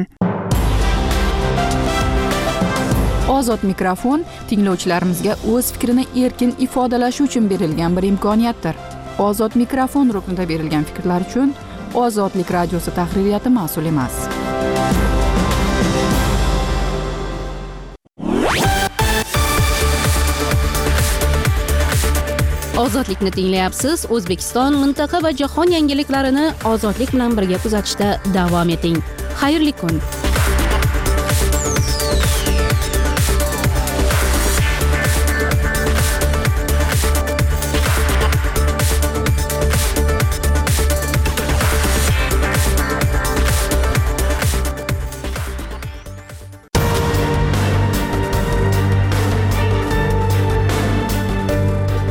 Ozod mikrofon tinglovchilarimizga o'z fikrini erkin ifodalashi uchun berilgan bir imkoniyatdir. Ozod mikrofon ruknida berilgan fikrlar uchun Ozodlik radiosi tahririyati mas'ul emas. Ozodlikni tinglayapsiz. O'zbekiston, mintaqa va jahon yangiliklarini ozodlik bilan birga kuzatishda davom eting. Xayrli kun.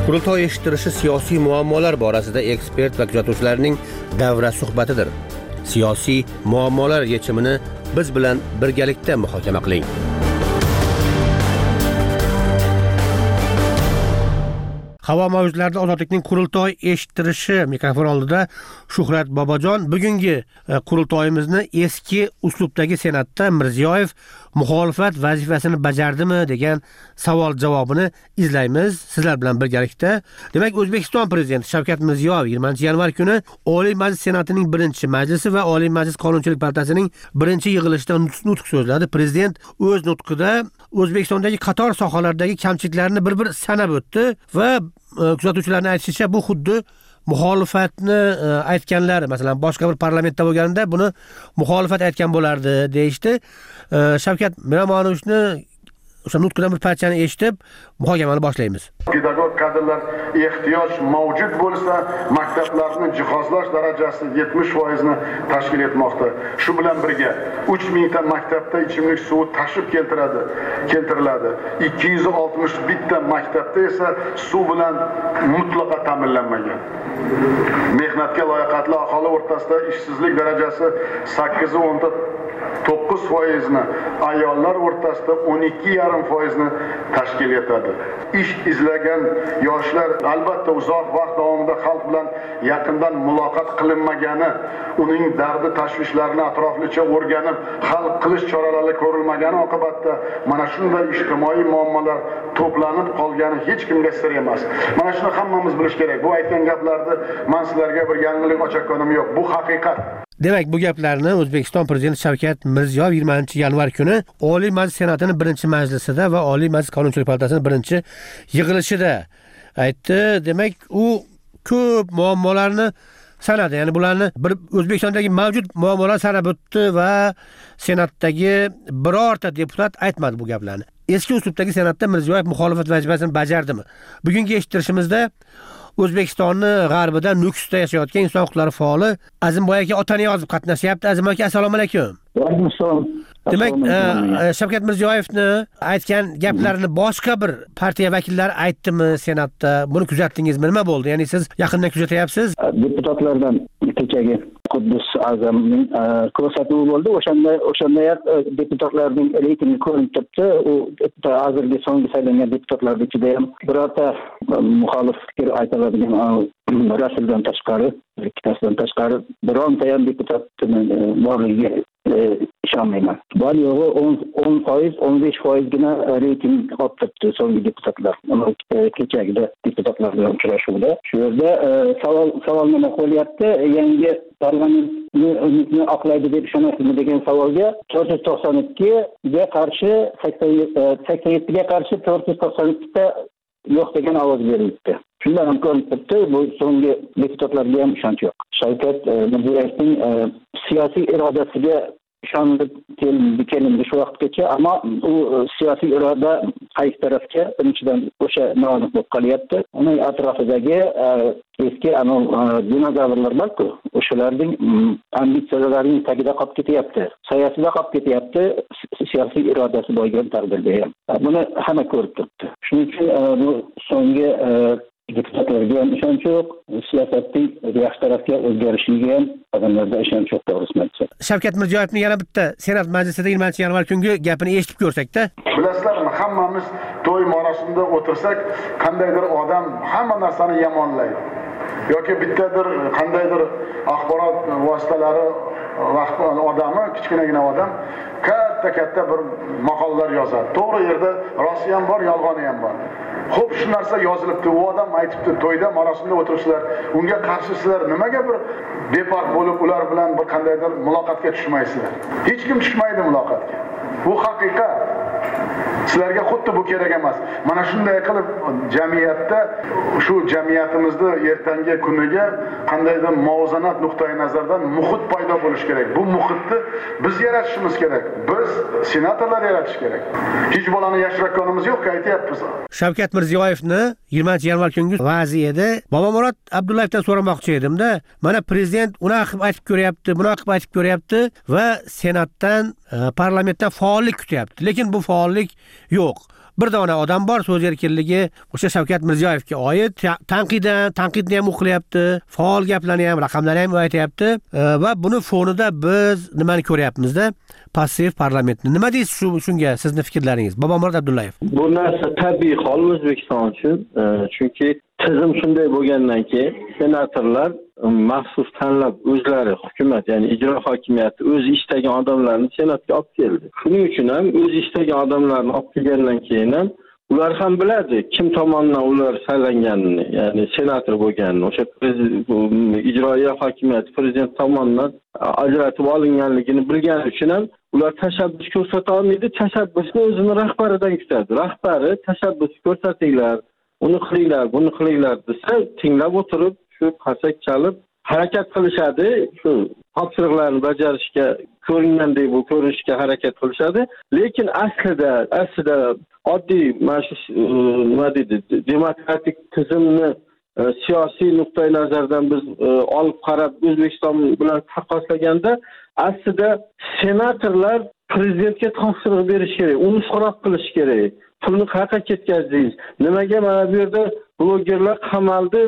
Qurultoy eshittirishi siyosiy muammolar borasida ekspert va kuzatuvchilarning davra suhbatidir. Siyosiy muammolar yechimini biz bilan birgalikda muhokama qiling. Havo mavjlarida ozodlikning qurultoy eshittirishi mikrofon oldida Shuhrat Bobojon. Bugungi qurultoyimizni eski uslubdagi Senatda Mirziyoyev muxolifat vazifasini bajardimi degan savol javobini izlaymiz sizlar bilan birgalikda. Demak, O'zbekiston prezidenti Shavkat Mirziyoyev 20-yanvar kuni Oliy Majlis Senatining 1-majlisi va Oliy Majlis Qonunchilik palatasining 1-yig'ilishida nutq so'zladi. Prezident o'z nutqida O'zbekistondagi qator sohalardagi kamchiliklarni bir-bir sanab o'tdi va kuzatuvchilarning aytishicha bu xuddi muxolifatni aytganlar, masalan, boshqa bir parlamentda bo'lganda buni muxolifat aytgan bo'lardi deyishdi. Shavkat Miromonovichni o'sha nutqidan bir parchani eshitib, muhokamani boshlaymiz. Pedagog kadrlar ehtiyoj mavjud bo'lsa, maktablarni jihozlash darajasi 70% tashkil etmoqda. Shu bilan birga 3000 ta maktabda ichimlik suvi tashib keltiriladi. 261 ta maktabda esa suv bilan mutlaqo ta'minlanmagan. Mehnatga loyiqatli aholi o'rtasida ishsizlik darajasi 8.9%ni, ayollar o'rtasida 12.5%ni tashkil etadi. Ish izlagan yoshlar albatta uzoq vaqt davomida xalq bilan yaqindan muloqot qilinmagani, uning dardi tashvishlarini atroflicha o'rganib, hal qilish choralari ko'rilmagani oqibatda mana shunday ijtimoiy muammolar to'planib qolgani hech kimga sir emas. Mana shuni hammamiz bilish kerak. Bu aytgan gaplarni men sizlarga bir yangilik ochayotganim yo'q. Bu haqiqat. Demak, bu gaplarni O'zbekiston prezidenti Shavkat Mirziyoyev 20-yanvar kuni Oliy Majlis Senatining 1-majlisida va Oliy Majlis Qonunchilik palatasining 1-yig'ilishida aytdi. Demak, u ko'p muammolarni sanadi. Ya'ni bularni O'zbekistondagi mavjud muammolar sanab o'tdi va Senatdagi birorta deputat aytmadi bu gaplarni. Eski uslubdagi Senatda Mirziyoyev muxolifat vazifasini bajardimi? Bugungi eshittirishimizda O'zbekistonni g'arbida Nukusda yashayotgan inson huquqlari faoli Azimboy aka otani yozib qatnashyapti. Azim aka, assalomu alaykum. Va alaykum assalom. Demak, Shavkat Mirziyoyevni aytgan gaplarini boshqa bir partiya vakillari aytdimi Senatda? Buni kuzatdingizmi? Nima bo'ldi? Ya'ni siz yaqindan kuzatyapsiz. Deputatlardan kechagi Quddus Azamning ko'rsatuvi bo'ldi. O'shanda deputatlarning reytingi ko'rinib turibdi. U hozirgi so'nggi saylangan deputatlar ichida ham birorta muxolif fikr aytiladigan Rasuldan tashqari, ikkitasidan tashqari bironta ham deputat borligiga ishonmayman. Bor yo'g'i 10%, 15%gina reyting olib turibdi so'nggi deputatlar. Kechagida deputatlar bilan uchrashuvda. Shu yerda savol nima qo'yapti? Yangi parlamentni oqlaydi deb ishonasizmi degan savolga 492 ga qarshi 87 ga qarshi 492 ta yo'q degan ovoz berildi. Shundan ham ko'rinib turibdi, bu so'nggi deputatlarga ham ishonch yo'q. Shavkat Mirziyoyevning siyosiy irodasiga ishonib kelindi shu vaqtgacha, ammo u siyosiy iroda qaysi tarafga birinchidan o'sha noaniq bo'lib qolyapti. Uning atrofidagi eski dinozavrlar bor-ku, o'shalarning ambitsiyalarining tagida qolib ketyapti, soyasida qolib ketyapti, siyosiy irodasi bo'lgan taqdirda ham. Buni hamma ko'rib turibdi. Shuning uchun bu so'nggi deputatlarga ham ishonch yo'q, siyosatning yaxshi tarafga o'zgarishiga ham odamlarda ishonch yo'q, to'g'risini aytsak. Shavkat Mirziyoyevning yana bitta Senat majlisida 20-yanvar kungi gapini eshitib ko'rsakda. Bilasizlarmi, hammamiz to'y marosimida o'tirsak, qandaydir odam hamma narsani yomonlaydi. Yoki bittadir qandaydir axborot vositalari odami, kichkinagina odam katta bir maqolalar yozadi. To'g'ri yerda rosti ham bor, yolg'oni ham bor. Xo'p, shu narsa yozilibdi. U odam aytibdi, to'yda marosimda o'tirishlar, unga qarshi sizlar nimaga bir befarq bo'lib ular bilan bir qandaydir muloqotga tushmaysizlar? Hech kim tushmaydi muloqotga. Bu haqiqat. Sizlarga xuddi bu kerak emas. Mana shunday qilib jamiyatda shu jamiyatimizni ertangi kuniga qandaydir muvozanat nuqtai nazaridan muhit paydo bo'lishi kerak. Bu muhitni biz yaratishimiz kerak. Biz senatorlar yaratish kerak. Hech bolani yashirayotganimiz yo'q, aytyapmiz. Shavkat Mirziyoyevni 20-yanvar kungi vaziyada Bobomurod Abdullayevdan so'ramoqchi edimda. Mana prezident unaqa qilib aytib ko'ryapti, bunaqa qilib aytib ko'ryapti va senatdan, parlamentdan faollik kutyapti. Lekin bu faollik yo'q. bir dona odam bor so'z erkinligi o'sha Shavkat Mirziyoyevga oid tanqidni ham o'qilyapti, faol gaplarni ham, raqamlarni ham aytyapti va buni fonida biz nimani ko'ryapmizda? Passiv parlamentni. Nima deysiz shunga sizni fikrlaringiz? Bobomurod Abdullayev. Bu narsa tabiiy hol O'zbekiston uchun, chunki tizim shunday bo'lgandan keyin senatorlar maxsus tanlab o'zlari hukumat, ya'ni ijro hokimiyati o'zi istagan odamlarni senatga olib keldi. Shuning uchun ham o'zi istagan odamlarni olib kelgandan keyin ham ular ham biladi kim tomonidan ular saylanganini, ya'ni senator bo'lganini, o'sha ijroiya hokimiyati prezident tomonidan ajratib olinganligini bilgani uchun ham ular tashabbus ko'rsata olmaydi, tashabbusni o'zini rahbaridan kutadi. Rahbari tashabbus ko'rsatinglar, uni qilinglar, buni qilinglar desa, tinglab o'tirib shu qasak chalib harakat qilishadi, shu topshiriqlarni bajarishga ko'ringandek bu ko'rinishga harakat qilishadi, lekin aslida oddiy mana shu nima deydi, demokratik tizimni siyosiy nuqtai nazardan biz olib qarab O'zbekiston bilan taqqoslaganda aslida senatorlar prezidentga topshiriq berish kerak, uni so'roq qilish kerak. Pulni qayerga ketkazdingiz? Nimaga mana bu yerda blogerlar qamaldi,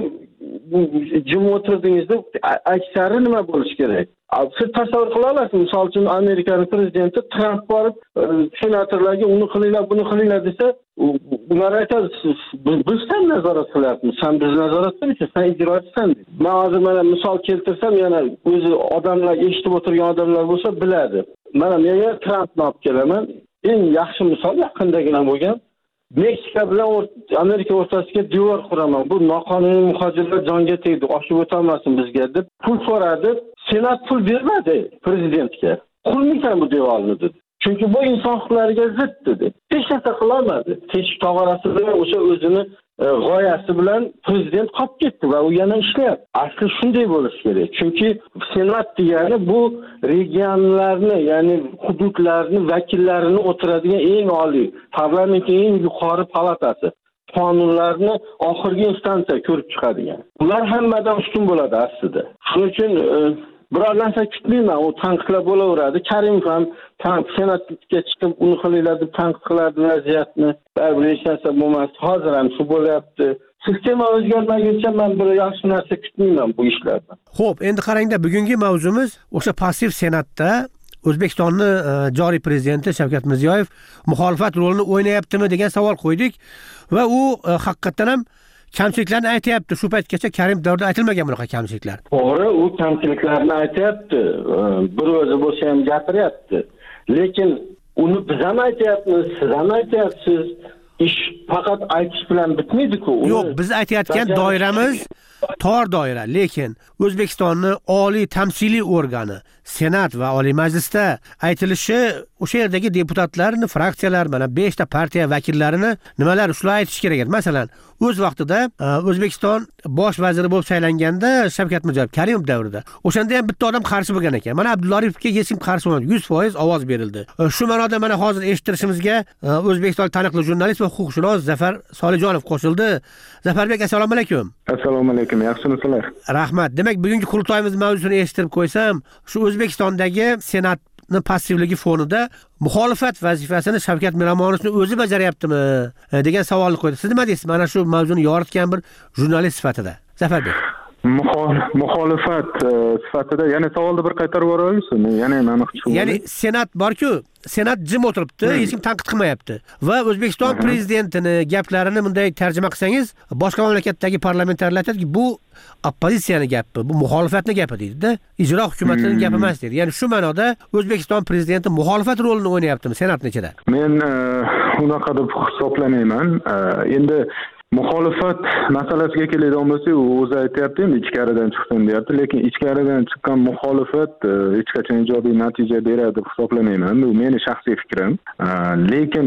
jim o'tirdingiz deb aksari nima bo'lish kerak? Siz tasavvur qila olasiz, misol uchun Amerikaning prezidenti Tramp borib senatorlarga uni qilinglar, buni qilinglar desa, ular aytadi, biz sen nazorat qilyapmiz, sen biz nazorat qilmaysan, sen ijrochisan. Men hozir mana misol keltirsam, yana o'zi odamlar eshitib o'tirgan odamlar bo'lsa biladi. Mana men Trampni olib kelaman. Eng yaxshi misol yaqindagina bo'lgan Meksika bilan Amerika o'rtasiga devor quraman. Bu noqonuniy muhojirlar jonga tegdi, oshib o'tolmasin bizga deb pul so'radi. Senat pul bermadi prezidentga. Qurmaysan bu devorni dedi. Chunki bu inson huquqlariga zid dedi. Hech narsa qila olmadi. Teshik tog'orasi bilan o'sha o'zini g'oyasi bilan prezident qolib ketdi va u yana ishlayapti. Asli shunday bo'lishi kerak. Chunki senat degani bu regionlarni, ya'ni hududlarni vakillarini o'tiradigan eng oliy, parlamentning eng yuqori palatasi. Qonunlarni oxirgi instansiya ko'rib chiqadigan. Ular hammadan ustun bo'ladi aslida. Shuning uchun biror narsa kutmayman, u tanqidlar bo'laveradi. Karimov ham senatga chiqib uni qilinglar deb tanqid qilardi vaziyatni. Baribir hech narsa bo'lmas. Hozir ham shu bo'lyapti. Sistema o'zgarmaguncha men bir yaxshi narsa kutmayman bu ishlardan. Xo'p, endi qarangda, bugungi mavzumiz o'sha passiv senatda O'zbekistonning joriy prezidenti Shavkat Mirziyoyev muxolifat rolini o'ynayaptimi degan savol qo'ydik va u haqiqatan ham kamchiliklarni aytayapti. Shu paytgacha Karim davrida aytilmagan bunaqa kamchiliklar. To'g'ri, u kamchiliklarni aytayapti. Bir o'zi bo'lsa ham gapiryapti. Lekin uni biz ham aytayapmiz, siz ham aytyapsiz. Ish faqat aytish bilan bitmaydi-ku. Yo'q, biz aytayotgan doiramiz tor doira, lekin O'zbekistonning oliy tamsiliy organi Senat va Oliy Majlisda aytilishi o'sha yerdagi deputatlarni, fraksiyalar, mana 5 ta partiya vakillarini nimalar shular aytish kerak edi. Masalan, o'z vaqtida O'zbekiston bosh vaziri bo'lib saylanganda Shavkat Mirziyoyev Karimov davrida o'shanda ham bitta odam qarshi bo'lgan ekan. Mana Abdulla Aripovga hech kim qarshi bo'lmadi. 100% ovoz berildi. Shu ma'noda mana hozir eshittirishimizga O'zbekiston taniqli jurnalist va huquqshunos Zafar Solijonov qo'shildi. Zafarбек, assalomu alaykum. Assalomu alaykum. Yaxshimisizlar? Rahmat. Demak, bugungi qurultoyimiz mavzusini eshittirib qo'ysam, shu O'zbekistondagi senatning passivligi fonida muxolifat vazifasini Shavkat Miromonovning o'zi bajaryaptimi degan savolni qo'ydi. Siz nima deysiz? Mana shu mavzuni yoritgan bir jurnalist sifatida. Zafarbek. Muxolifat sifatida yana savolni bir qaytarib yuborib olasiz? Ya'ni senat bor-ku, senat jim o'tiribdi, hech kim tanqid qilmayapti va O'zbekiston prezidentini gaplarini bunday tarjima qilsangiz, boshqa mamlakatdagi parlamentarlar aytadiki, bu oppozitsiyaning gapi, bu muxolifatning gapi deydi-da, ijro hukumatining gapi emas deydi. Ya'ni shu ma'noda O'zbekiston prezidenti muxolifat rolini o'ynayaptimi senatning ichida? Men unaqa deb hisoblamayman. Endi muxolifat masalasiga keladigan bo'lsak, u o'zi aytayapti, ichkaridan chiqsin deyapti, lekin ichkaridan chiqqan muxolifat hech qachon ijobiy natija beradi deb hisoblamayman. Bu meni shaxsiy fikrim. Lekin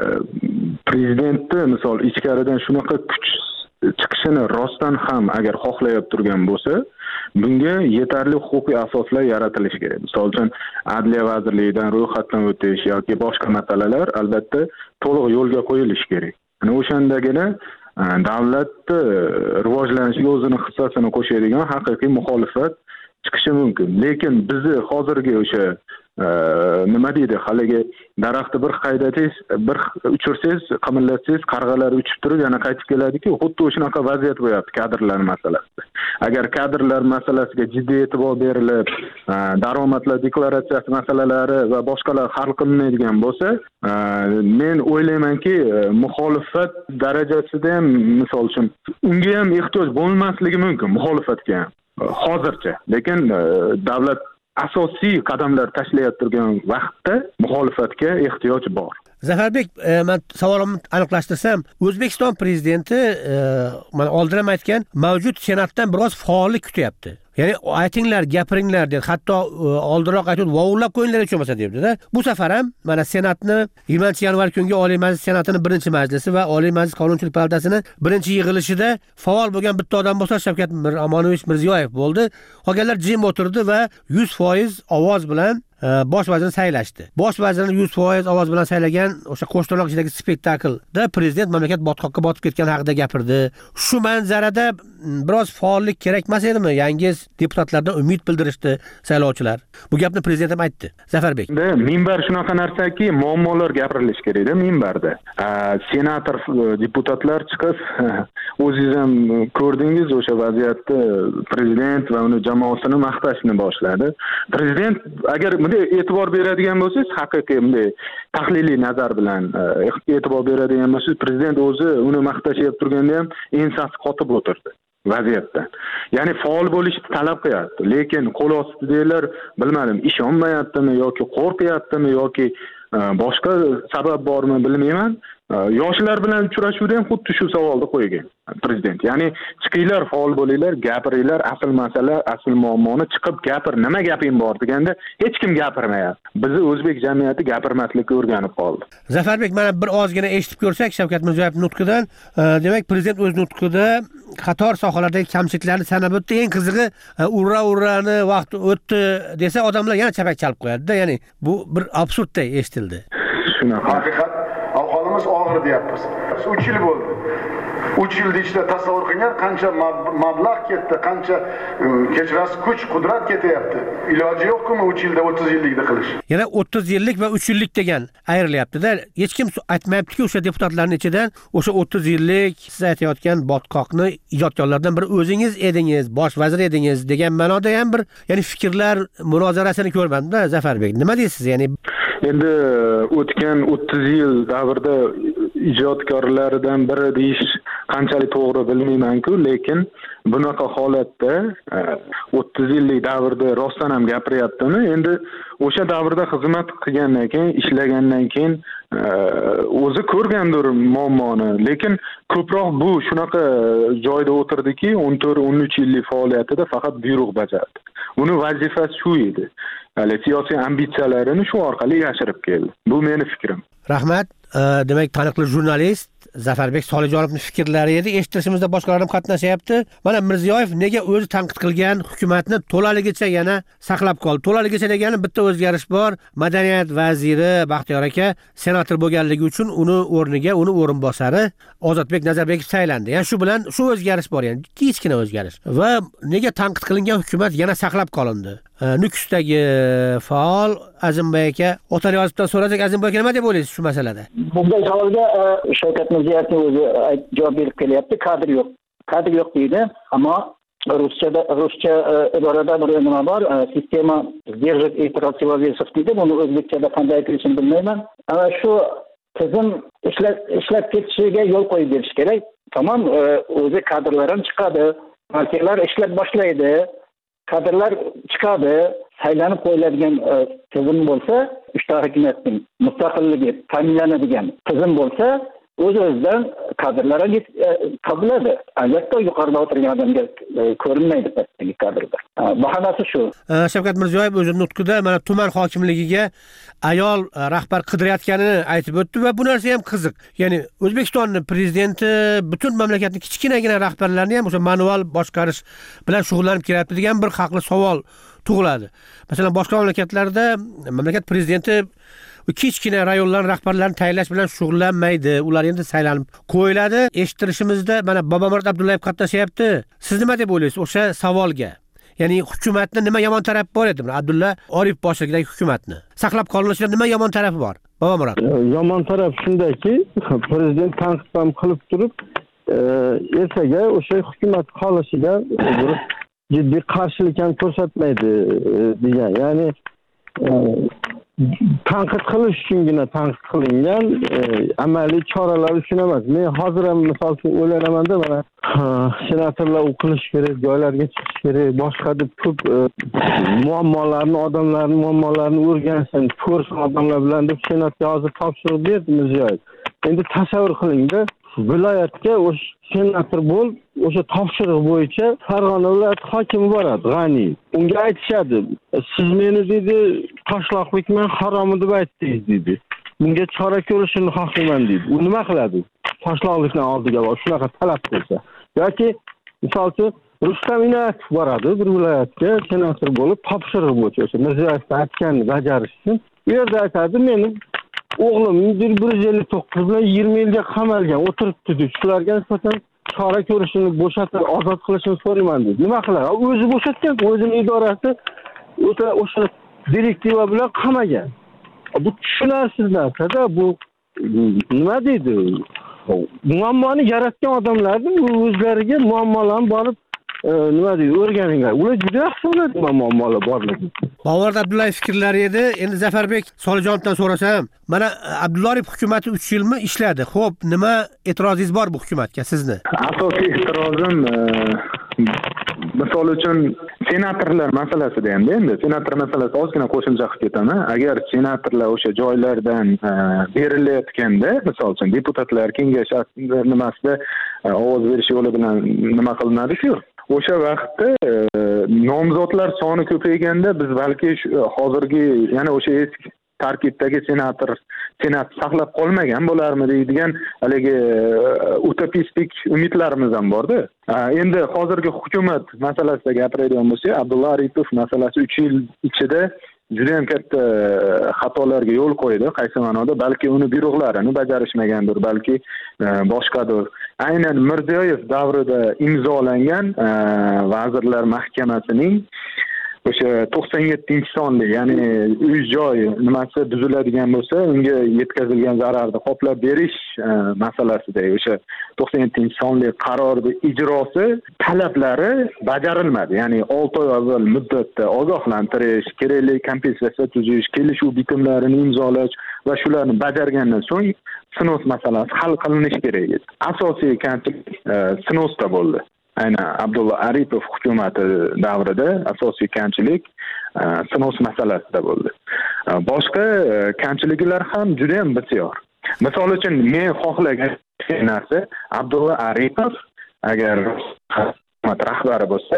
prezidentni misol ichkaridan shunaqa kuch chiqishini rostdan ham agar xohlayib turgan bo'lsa, bunga yetarli huquqiy asoslar yaratilishi kerak. Misol uchun Adliya vazirligidan ro'yxatdan o'tish yoki boshqa masalalar albatta to'liq yo'lga qo'yilishi kerak. Ana o'shandagina davlatni rivojlanishiga o'zini hissasini qo'shadigan haqiqiy muxolifat chiqishi mumkin. Lekin bizni hozirgi o'sha nima deydi, haligi daraxtni bir haydasangiz, bir uchirsangiz, qimirlatsangiz, qarg'alar uchib turib yana qaytib keladi-ku, xuddi shunaqa vaziyat bo'lyapti kadrlar masalasida. Agar kadrlar masalasiga jiddiy e'tibor berilib, daromadlar deklaratsiyasi masalalari va boshqalar hal qilinmaydigan bo'lsa, men o'ylaymanki, muxolifat darajasida ham, misol uchun, unga ham ehtiyoj bo'lmasligi mumkin, muxolifatga ham hozircha. Lekin davlat asosiy qadamlar tashlayotgan turgan vaqtda muxolifatga ehtiyoj bor. Zafarbek, men savolimni aniqlashtirsam, O'zbekiston prezidenti men oldin ham aytgan, mavjud senatdan biroz faollik kutyapti. Ya'ni aytinglar, gapiringlar dedi. Hatto oldinroq aytib, vovullab qo'yinglar hech bo'lmasa debdi-da. Bu safar ham mana Senatni 20-yanvar kungi Oliy Majlis Senatining 1-majlisi va Oliy Majlis Qonunchilik palatasining 1-yig'ilishida faol bo'lgan bitta odam bo'lsa Shavkat Amonovich Mirziyoyev bo'ldi. Qolganlar jim o'tirdi va 100% ovoz bilan bosh vazirni saylashdi. Bosh vazirni 100% ovoz bilan saylagan o'sha Qo'shto'rloq ichidagi spektaklda prezident mamlakat botqoqqa botib ketgani haqida gapirdi. Shu manzarada biroz faollik kerak emas edimi? Yangi deputatlardan umid bildirishdi saylovchilar. Bu gapni prezident ham aytdi. Zafarbek. Minbar shunaqa narsaki, muammolar gapirilish kerak-da minbarda. Senator deputatlar chiqib, o'zingiz ham ko'rdingiz o'sha vaziyatda prezident va uni jamoasini maqtashni boshladi. Prezident agar bunday e'tibor beradigan bo'lsangiz, haqiqiy bunday tahliliy nazar bilan e'tibor beradigan bo'lsangiz, prezident o'zi uni maqtashib turganda ham ensasi qotib o'tirdi vaziyatda. Ya'ni faol bo'lishni talab qilyapti, lekin qo'l ostidagilar bilmadim, ishonmayaptimi yoki qo'rqyaptimi yoki boshqa sabab bormi bilmayman. Yoshlar bilan uchrashuvda ham xuddi shu savolni qo'ygan prezident. Ya'ni chiqinglar, faol bo'linglar, gapiringlar, asl masala, asl muammoni chiqib gapir, nima gaping bor deganda hech kim gapirmayapti. Bizni o'zbek jamiyati gapirmaslikka o'rganib qoldi. Zafarbek, mana bir ozgina eshitib ko'rsak Shavkat Mirziyoyev nutqidan, demak prezident o'z nutqida qator sohalardagi kamchiliklarni sanab o'tdi. Eng qizig'i urrani vaqti o'tdi desa odamlar yana chapak chalib qo'yadi-da. Ya'ni bu bir absurdday eshitildi. Shunaqa. Haqiqat ahvolimiz og'ir deyapmiz. 3 yil bo'ldi. 3 yilda ichida tasavvur qilgan qancha mablag' ketdi, qancha kechirasiz kuch, qudrat ketyapti. Iloji yo'q-ku 3 yilda 30 yillikni qilish. Yana 30 yillik va 3 yillik degan ayrilyapti-da. Hech kim aytmayapti-ki, o'sha deputatlarning ichidan o'sha 30 yillik siz aytayotgan botqoqni ijodkorlardan biri o'zingiz edingiz, bosh vazir edingiz degan ma'noda ham bir, ya'ni fikrlar munozarasini ko'rmadim-da Zafarbek. Nima deysiz? Ya'ni endi o'tgan 30 yil davrida ijodkorlardan biri deyish qanchalik to'g'ri bilmayman-ku, lekin bunaqa holatda 30 yillik davrda rostdan ham gapiryaptimi? Endi o'sha davrda xizmat qilgandan keyin, ishlagandan keyin o'zi ko'rgandir muammoni, lekin ko'proq bu shunaqa joyda o'tirdiki, 14-13 yillik faoliyatida faqat buyruq bajardi. Uni vazifasi shu edi. Hali siyosiy ambitsiyalarini shu orqali yashirib keldi. Bu meni fikrim. Rahmat. Demak, taniqli jurnalist Zafarbek Solijonovning fikrlari edi. Eshitishimizda boshqalar ham qatnashyapti. Mana Mirziyoyev nega o'zi tanqid qilgan hukumatni to'laligicha yana saqlab qoldi? To'laligicha degani bitta o'zgarish bor. Madaniyat vaziri Baxtiyor aka senator bo'lganligi uchun uni o'rniga uni o'rinbosari Ozodbek Nazarbekov saylandi. Ya'ni shu bilan shu o'zgarish bor, ya'ni kichkina o'zgarish. Va nega tanqid qilingan hukumat yana saqlab qolindi? Nukusdagi faol Azimboy aka Otaniyozovdan so'rasak, Azimboy aka nima deb o'ylaysiz shu masalada? Bunday savolga Shavkat Mirziyoyevning o'zi javob berib kelyapti. Kadr yo'q. Kadr yo'q deydi, ammo ruscha iborada bir nima bor, sistema sdержит и противовесов deydi. Buni o'zbekchada qanday aytishini bilmayman. Ana shu tizim ishlab ketishiga yo'l qo'yib berish kerak. Tamom, o'zi kadrlar ham chiqadi, partiyalar ishlab boshlaydi. Kadrlar chiqadi, saylanib qo'yiladigan tizim bo'lsa, uchta hukumatning mustaqilligi ta'minlanadigan tizim bo'lsa, o'z-o'zidan kadrlar topiladi. Albatta yuqorida o'tirgan odamga ko'rinmaydi pastdagi kadrlar. Bahonasi shu. Shavkat Mirziyoyev o'z nutqida mana tuman hokimligiga ayol rahbar qidirayotganini aytib o'tdi va bu narsa ham qiziq. Ya'ni O'zbekistonning prezidenti butun mamlakatning kichkinagina rahbarlarini ham o'sha manual boshqarish bilan shug'ullanib kelyapti degan bir haqli savol tug'iladi. Masalan, boshqa mamlakatlarda mamlakat prezidenti kichkina rayonlar rahbarlarini tayinlash bilan shug'ullanmaydi. Ular endi saylanib qo'yiladi. Eshittirishimizda mana Bobomurod Abdullayev qatnashyapti. Siz nima deb o'ylaysiz o'sha savolga? Ya'ni hukumatni nima yomon tarafi bor edi? Abdulla Aripov boshchiligidagi hukumatni saqlab qolinishida nima yomon tarafi bor? Bobomurod. Yomon taraf shundaki, prezident tanqid ham qilib turib, ertaga o'sha hukumat qolishiga bir jiddiy qarshilik ham ko'rsatmaydi degan. Ya'ni tanqid qilish uchungina tanqid qilingan, amaliy choralar uchun emas. Men hozir ham misol uchun o'ylayman-da, mana senatorlar o'qilish kerak, joylarga chiqish kerak, boshqa deb ko'p muammolarni, odamlarning muammolarini o'rgansin, ko'rsin odamlar bilan deb senatga hozir topshiriq berdi Mirziyoyev. Endi tasavvur qiling-da, viloyatga o'sha senator bo'l, o'sha topshiriq bo'yicha Farg'ona viloyati hokimi boradi, G'ani. Unga aytishadi, siz meni dedi toshloqlikman, haromi deb aytdingiz dedi. Bunga chora ko'rishni xohlayman dedi. U nima qiladi? Toshloqlikdan oldiga bor, shunaqa talab qilsa. yoki misol uchun Rustam Inoyatov boradi bir viloyatga senator bo'lib topshiriq bo'yicha o'sha Mirziyoyevning aytganini bajarish uchun. Bu yerda aytadi, meni o'g'lim 159 bilan 20 yilga qamalgan, o'tiribdi deb shularga nisbatan chora ko'rishini, bo'shatib ozod qilishini so'rayman dedi. Nima qiladi? O'zi bo'shatgan, o'zining idorasi o'sha direktiva bilan qamagan. Bu tushunarsiz narsa-da, bu nima deydi? Muammoni yaratgan odamlarni o'zlariga muammolarni borib nima deydi, o'rganinglar. Ular juda yaxshi biladi muammolar borligini. Bobur Abdullayev fikrlari edi. Endi Zaferbek Solijonovdan so'rasam, mana Abdullayev hukumatı 3 yilmi ishladi. Xo'p, nima e'tirozingiz bor bu hukumatga sizni? Asosiy e'tirozim misol uchun senatorlar masalasida ham endi senator masalasi ozgina qo'shimcha qilib ketaman. Agar senatorlar o'sha joylardan berilayotganda, misol uchun deputatlar kengash nimasida ovoz berish yo'li bilan nima qilinadi-ku, o'sha vaqtda nomzodlar soni ko'payganda biz balki hozirgi yana o'sha eski tarkibdagi senat saqlab qolmagan bo'larmi deydigan haligi utopistik umidlarimiz ham bor-da. Endi hozirgi hukumat masalasida gapiradigan bo'lsak, Abdulla Aripov masalasi 3 yil ichida juda ham katta xatolarga yo'l qo'ydi. Qaysi ma'noda? Balki uni buyruqlarini bajarishmagandir, balki boshqadir. Aynan Mirziyoyev davrida imzolangan Vazirlar Mahkamasining o'sha 97-sonli, ya'ni uy-joy nimasi buziladigan bo'lsa, unga yetkazilgan zararni qoplab berish masalasida o'sha 97-sonli qarorni ijrosi talablari bajarilmadi. Ya'ni 6 oy avval muddatda ogohlantirish, kerakli kompensatsiya tuzish, kelishuv bitimlarini imzolash va shularni bajargandan so'ng snos masalasi hal qilinishi kerak edi. Asosiy kamchilik snosda bo'ldi. Aynan Abdulla Aripov hukumati davrida asosiy kamchilik snos masalasida bo'ldi. Boshqa kamchiliklar ham juda ham bisyor. Misol uchun men xohlagan narsa Abdulla Aripov agar hukumat rahbari bo'lsa,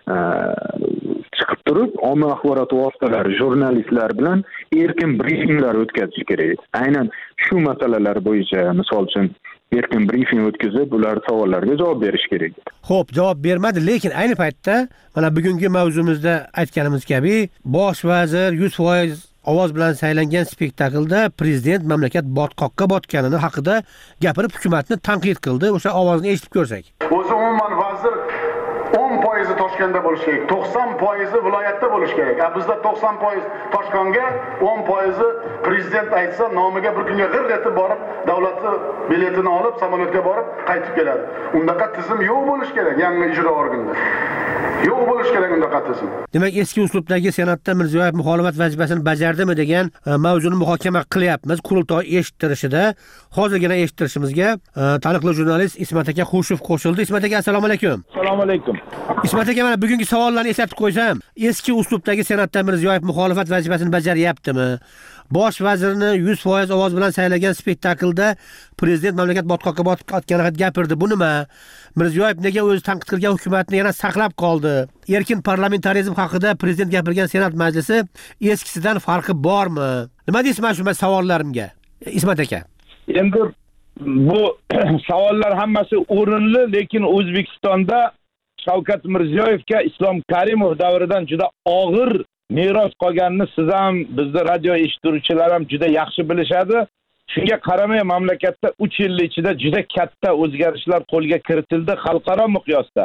chiqib turib ommaviy axborot vositalari, jurnalistlar bilan erkin brifinglar o'tkazish kerak. Aynan shu masalalar bo'yicha misol uchun erkin brifing o'tkazib, bular savollarga javob berish kerak. Xo'p, javob bermadi, lekin ayni paytda mana bugungi mavzumizda aytganimiz kabi, bosh vazir 100% ovoz bilan saylangan spektaklda prezident mamlakat botqoqqa botganini haqida gapirib hukumatni tanqid qildi. O'sha ovozni eshitib ko'rsak. O'zi umuman vazir 10% Toshkentda bo'lishi kerak, 90% viloyatda bo'lishi kerak. Bizda 90% Toshkentga, 10% prezident aytsa nomiga bir kunga g'ir etib borib, davlatni biletini olib, samolyotga borib, qaytib keladi. Undaqa tizim yo'q bo'lishi kerak yangi ijro organida. Yo'q bo'lishi kerak undaqa tizim. Demak, eski uslubdagi senatda Mirziyoyev muxolifat vazifasini bajardimi degan mavzuni muhokama qilyapmiz qurultoy eshittirishida. Hozirgina eshittirishimizga taniqli jurnalist Ismat aka Xushov qo'shildi. Ismat aka, assalomu alaykum. Assalomu alaykum. Ismat aka, mana bugungi savollarni eslatib qo'ysam, eski uslubdagi senatda Mirziyoyev muxolifat vazifasini bajaryaptimi? Bosh vazirni 100% ovoz bilan saylagan spektaklda prezident mamlakat botqoqqa botganini gapirdi. Bu nima? Mirziyoyev nega o'zi tanqid qilgan hukumatni yana saqlab qoldi? Erkin parlamentarizm haqida prezident gapirgan senat majlisi eskisidan farqi bormi? Nima deysiz mana shu savollarimga? Ismat aka. Endi bu savollar hammasi o'rinli, lekin O'zbekistonda Shavkat Mirziyoyevga Islom Karimov davridan juda og'ir meros qolganini siz ham, bizning radio eshituvchilar ham juda yaxshi bilishadi. Shunga qaramay mamlakatda 3 yil ichida juda katta o'zgarishlar qo'lga kiritildi xalqaro miqyosda.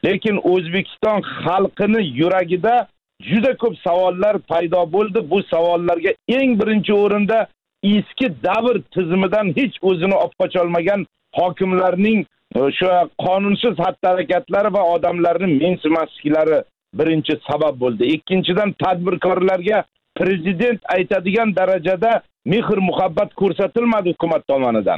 lekin O'zbekiston xalqini yuragida juda ko'p savollar paydo bo'ldi. Bu savollarga eng birinchi o'rinda eski davr tizimidan hech o'zini olib qocholmagan hokimlarning o'sha qonunsiz xatti-harakatlari va odamlarni mensimasliklari birinchi sabab bo'ldi. Ikkinchidan tadbirkorlarga prezident aytadigan darajada mehr-muhabbat ko'rsatilmadi hukumat tomonidan.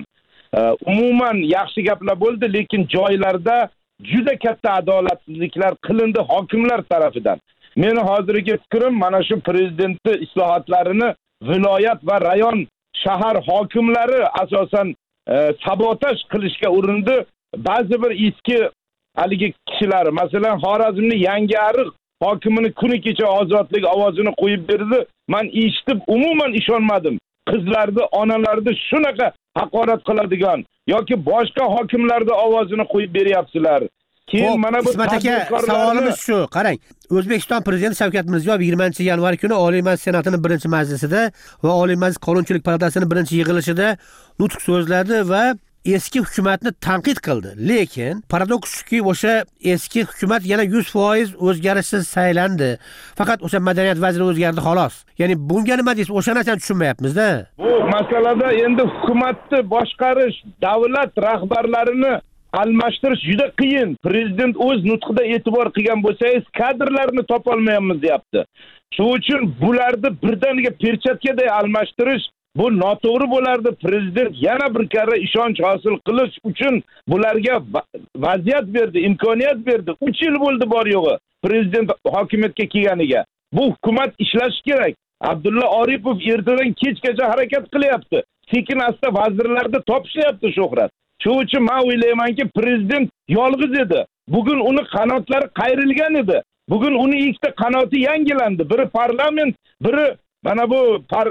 Umuman yaxshi gaplar bo'ldi, lekin joylarda juda katta adolatsizliklar qilindi hokimlar tarafidan. Meni hozirgi fikrim mana shu prezidentning islohotlarini viloyat va rayon shahar hokimlari asosan sabotaj qilishga urindi. Ba'zi bir eski haligi kishilar, masalan, Xorazmning Yangiariq hokimini kuni kecha ozodlik ovozini qo'yib berdi. Men eshitib umuman ishonmadim. Qizlarni, onalarni shunaqa haqorat qiladigan yoki boshqa hokimlarning ovozini qo'yib beryapsizlar. Keyin mana bu savolimiz shu. Qarang, O'zbekiston prezidenti Shavkat Mirziyoyev 20-yanvar kuni Oliy Majlis Senatining birinchi majlisida va Oliy Majlis Qonunchilik palatasining birinchi yig'ilishida nutq so'zladi va eski hukumatni tanqid qildi. Lekin paradoks shuki, o'sha eski hukumat yana 100% o'zgarishsiz saylandi. Faqat o'sha madaniyat vaziri o'zgardi xolos. Ya'ni bunga nima deysiz? O'sha narsani tushunmayapmiz-da. Bu masalada endi hukumatni boshqarish, davlat rahbarlarini almashtirish juda qiyin. Prezident o'z nutqida e'tibor qilgan bo'lsangiz, kadrlarni topolmayapmiz deyapti. Shuning uchun bularni birdaniga perchatkaday almashtirish bu noto'g'ri bo'lardi. Prezident yana bir karra ishonch hosil qilish uchun bularga vaziyat berdi, imkoniyat berdi. 3 yil bo'ldi bor yo'g'i prezident hokimiyatga kelganiga. Bu hukumat ishlashi kerak. Abdulla Oripov ertadan kechgacha harakat qilyapti. Sekin asta vazirlarni topishyapti Shuhrat. Shuning uchun men o'ylaymanki, prezident yolg'iz edi. Bugun uni qanotlari qayrilgan edi. Bugun uni ikkita qanoti yangilandi. Biri parlament, biri mana bu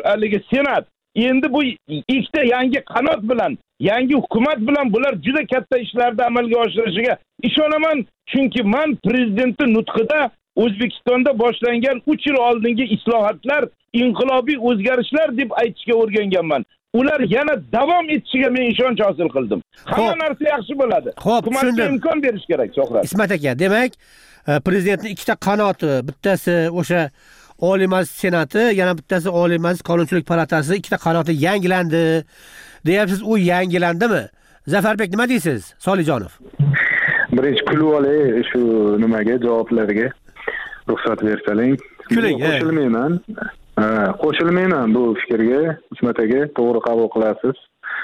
senat. Endi bu ikkita yangi qanot bilan, yangi hukumat bilan bular juda katta ishlarni amalga oshirishiga ishonaman. Chunki men prezidentning nutqida O'zbekistonda boshlangan 3 yil oldingi islohotlar inqilobiy o'zgarishlar deb aytishga o'rganganman. Ular yana davom etishiga men ishonch hosil qildim. Hamma narsa yaxshi bo'ladi. Hukumatga imkon berish kerak, Shohrat. Ismat aka, demak, prezidentning ikkita qanoti, bittasi o'sha Oliy Majlis Senati, yana bittasi Oliy Majlis Qonunchilik palatasi, ikkita qanoti yangilandi. Deyapsiz, u yangilandimi? Zafarbek, nima deysiz? Solijonov. Birinchi kulib olay shu nimaga, javoblarga ruxsat bersaling. Qo'shilmayman. Qo'shilmayman bu fikrga. Ismat aka, to'g'ri qabul qilasiz.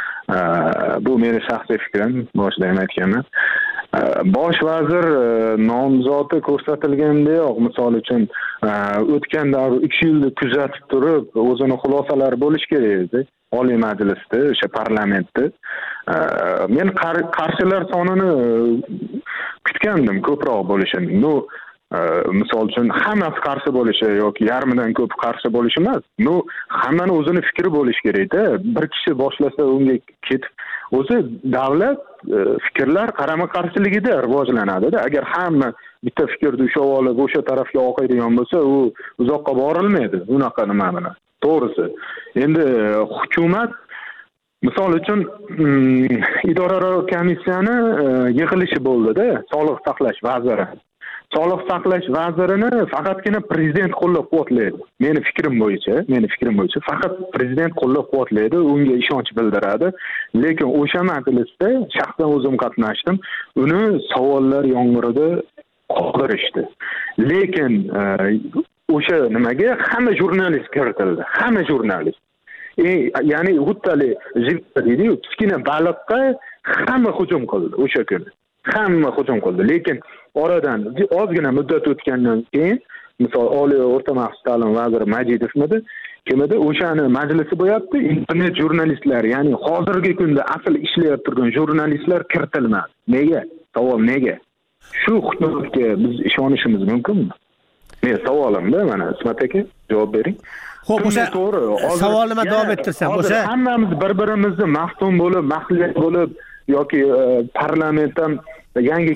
Bu meni shaxsiy fikrim, boshida ham aytganman. Bosh vazir nomzodi ko'rsatilgandayoq, misol uchun o'tgan davr 3 yilni kuzatib turib, o'zini xulosalari bo'lish kerak edi. Oliy Majlisda, o'sha parlamentda. Men qarshilar sonini kutgandim ko'proq bo'lishini. Misol uchun hammasi qarshi bo'lishi yoki yarmidan ko'p qarshi bo'lishi emas. Hammani o'zini fikri bo'lish kerak-da. Bir kishi boshlasa unga ketib, o'zi davlat fikrlar qarama-qarshiligida rivojlanadi-da. Agar hamma bitta fikrni ushlab olib o'sha tarafga oqaydigan bo'lsa, u uzoqqa borilmaydi. Unaqa nima bilan. To'g'risi. Endi hukumat misol uchun idoralararo komissiyani yig'ilishi bo'ldi-da, Sog'liqni saqlash vaziri. Sog'liqni saqlash vazirini faqatgina prezident qo'llab-quvvatlaydi. Meni fikrim bo'yicha faqat prezident qo'llab-quvvatlaydi, unga ishonch bildiradi. Lekin o'sha majlisda shaxsan o'zim qatnashdim. Uni savollar yomg'irida qoldirishdi. Lekin o'sha nimaga hamma jurnalist kiritildi. Hamma jurnalist. Ya'ni huttali deydi-ku, kichkina baliqqa hamma hujum qildi o'sha kuni. Hamma hujum qildi. Lekin oradan ozgina muddat o'tgandan keyin, misol Oliy o'rta maxsus ta'lim vaziri Majidovmidi, kim edi, o'shani majlisi bo'yapti. Internet jurnalistlari, ya'ni hozirgi kunda asl ishlayib turgan jurnalistlar kiritilmadi. Nega? Savol nega? Shu hukumatga biz ishonishimiz mumkinmi? Men savolimda mana Ismat aka javob bering. Xo'p, o'sha savolni davom ettirsam, o'sha hammamiz bir-birimizni maftun bo'lib, mahliya bo'lib yoki parlamentdan yangi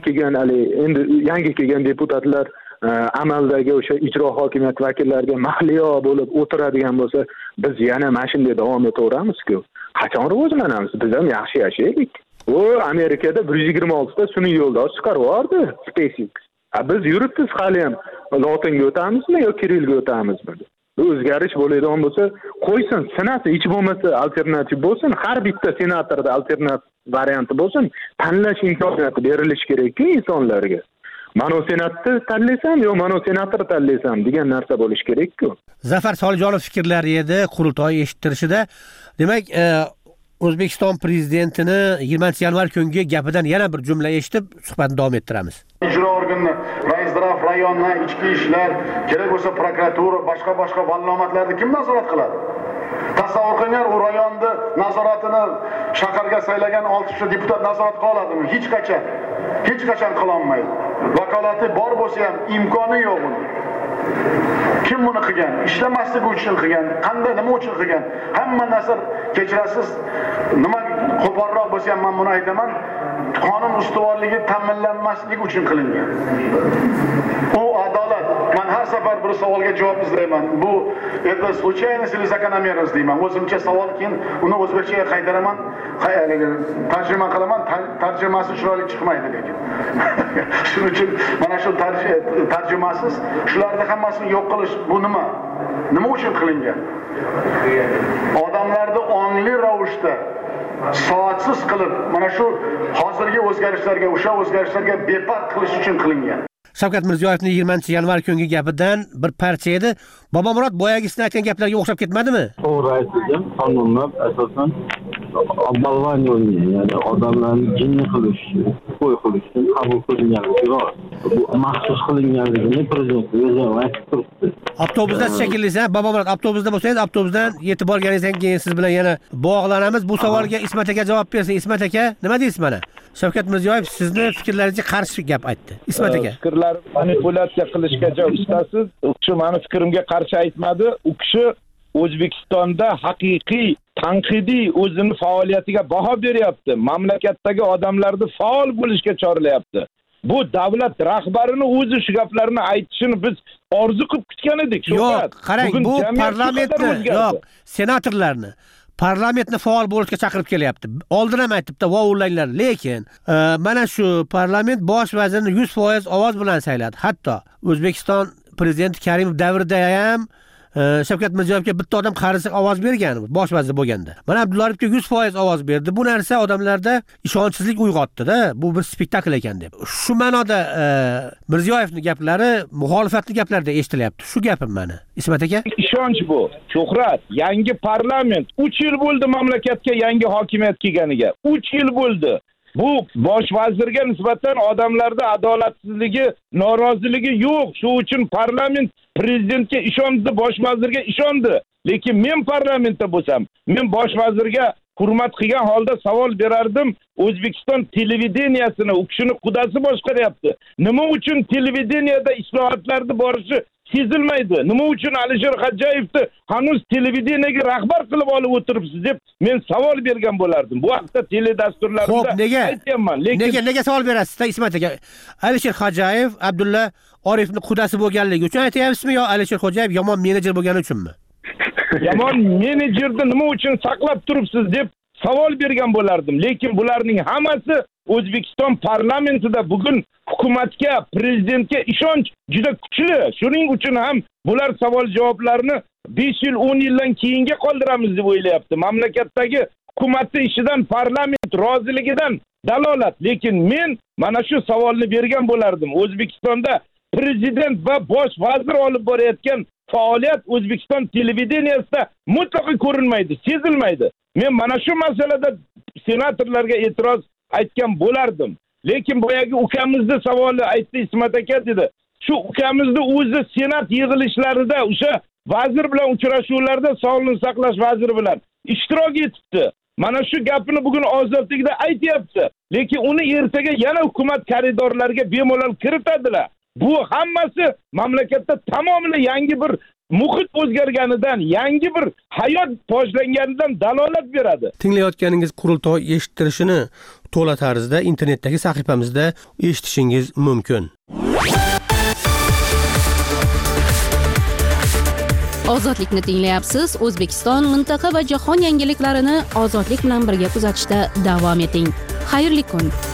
kelgan deputatlar amaldagi o'sha ijro hokimiyat vakillariga mahliyo bo'lib o'tiradigan bo'lsa, biz yana mana shunday davom etaveramiz-ku. Qachon rivojlanamiz? Biz ham yaxshi yashaylik. U Amerikada 126 ta sun'iy yo'ldosh chiqarib yubordi SpaceX. Biz yuribmiz hali ham lotinga o'tamizmi yo kirillga o'tamizmi? O'zgarish bo'ladigan bo'lsa, qo'ysin, sinasi, hech bo'lmasa alternativ bo'lsin, har bitta senatorda alternativ varianti bo'lsin, tanlash imkoniyati berilishi kerak-ku insonlarga. Mana senatni tanlasam yo mana senator tanlasam degan narsa bo'lishi kerak-ku. Zafar Solijonov fikrlari edi qurultoy eshittirishida. Demak, O'zbekiston prezidentini 20-yanvar kungi gapidan yana bir jumla eshitib suhbatni davom ettiramiz. Ijro organi, raisdorov rayonni, ichki ishlar, kerak bo'lsa prokuratura, boshqa vallomatlarni kim nazorat qiladi? Tasavvur qilinglar, u rayonni nazoratini shaharga saylagan 6 deputat nazorat qila oladimi? Hech qachon qila olmaydi. Vakolati bor bo'lsa ham imkoni yo'q buni. Kim buni qilgan? Ishlamasligi uchun qilgan, nima uchun qilgan? Hamma narsa kechirasiz. Nima qo'polroq bo'lsa ham men buni aytaman, qonun ustuvorligi ta'minlanmasligi uchun qilingan. U adolat. Men har safar bir savolga javob izlayman. Bu это случайность или закономерность deyman. O'zimcha savol, keyin uni o'zbekchaga qaytaraman, tarjima qilaman, tarjimasi chiroyli chiqmaydi lekin. Shuning uchun mana shu tarjimasiz shularni hammasini yo'q qilish bu nima? Nima uchun qilingan? Odamlarni ongli ravishda soatsiz qilib, mana shu hozirgi o'zgarishlarga befarq qilish uchun qilingan. Shavkat Mirziyoyevning 20-yanvar kungi gapidan bir parcha edi. Bobomurod boyagisini aytgan gaplarga o'xshab ketmadimi? To'g'ri aytilgan, qonunlar asosan balvon o'ynagan, ya'ni odamlarni jinni qilish, qo'y qilish uchun qabul qilinganligi bor. Bu maxsus qilinganligini prezident o'zi aytib turibdi. Avtobusda shakillaysan, Bobomurod avtobusda bo'lsangiz, avtobusdan yetib borganingizdan keyin siz bilan yana bog'lanamiz. Bu savolga Ismat aka javob bersin. Ismat aka, nima deysiz mana? Shavkat Mirziyoyev sizni fikrlaringizga qarshi gap aytdi. Ismat aka. Fikrlar manipulyatsiya qilishga joy ustasiz. U kishi meni fikrimga qarshi aytmadi. U kishi O'zbekistonda haqiqiy tanqidiy o'zini faoliyatiga baho beryapti. Mamlakatdagi odamlarni faol bo'lishga chorlayapti. Bu davlat rahbarini o'zi shu gaplarni aytishini biz orzu qilib kutgan edik. Yo'q, qarang, bu parlamentni, yo'q, senatorlarni parlamentni faol bo'lishga chaqirib kelyapti. Oldin ham aytibdi, "Vovulanglar", lekin mana shu parlament bosh vazirini 100% ovoz bilan sayladi. Hatto O'zbekiston prezidenti Karimov davrida ham Shavkat Mirziyoyevga bitta odam qarshi ovoz bergan, bosh vazir bo'lganda. Mana Abdulla Aripga 100% ovoz berdi. Bu narsa odamlarda ishonchsizlik uyg'otdi-da, bu bir spektakl ekan deb. Shu ma'noda Mirziyoyevning gaplari muxolifatning gaplarida eshitilyapti. Shu gapim mana. Ismat aka? Ishonch bu. Shuhrat, yangi parlament 3 yil bo'ldi mamlakatga yangi hokimiyat kelganiga. 3 yil bo'ldi. Bu bosh vazirga nisbatan odamlarda adolatsizligi, noroziligi yo'q. Shu uchun parlament prezidentga ishondi, bosh vazirga ishondi. Lekin men parlamentda bo'lsam, men bosh vazirga hurmat qilgan holda savol berardim. O'zbekiston televideniyasini u kishining qudasi boshqaryapti. Nima uchun televideniyada islohotlarni borishi sezilmaydi? Nima uchun Alisher Xojayevni hanuz televideniyaga rahbar qilib olib o'tiribsiz deb men savol bergan bo'lardim. Bu haqda teledasturlarimda aytganman. Lekin nega savol berasiz, Ismat aka? Alisher Xojayev Abdulla Orifning qudasi bo'lganligi uchun aytyapsizmi yo Alisher Xojayev yomon menejer bo'lgani uchunmi? Yomon menejerni nima uchun saqlab turibsiz deb savol bergan bo'lardim. Lekin bularning hammasi O'zbekiston parlamentida bugun hukumatga, prezidentga ishonch juda kuchli. Shuning uchun ham bular savol javoblarini 5 yil, 10 yildan keyinga qoldiramiz deb o'ylayapti. Mamlakatdagi hukumatning ishidan, parlament roziligidan dalolat. Lekin men mana shu savolni bergan bo'lardim. O'zbekistonda prezident va bosh vazir olib borayotgan faoliyat O'zbekiston televideniyasida mutlaqo ko'rinmaydi, sezilmaydi. Men mana shu masalada senatorlarga e'tiroz aytgan bo'lardim. Lekin boyagi ukamizni savoli aytdi Ismat aka dedi. Shu ukamizni o'zi senat yig'ilishlarida o'sha vazir bilan uchrashuvlarda sog'liqni saqlash vaziri bilan ishtirok etibdi. Mana shu gapini bugun ozodlikda aytyapti. Lekin uni ertaga yana hukumat koridorlariga bemalol kiritadilar. Bu hammasi mamlakatda tamomila yangi bir muhit o'zgarganidan, yangi bir hayot boshlanganidan dalolat beradi. Tinglayotganingiz qurultoy eshittirishini to'la tarzda internetdagi sahifamizda eshitishingiz mumkin. Ozodlikni tinglayapsiz. O'zbekiston, mintaqa va jahon yangiliklarini ozodlik bilan birga kuzatishda davom eting. xayrli kun.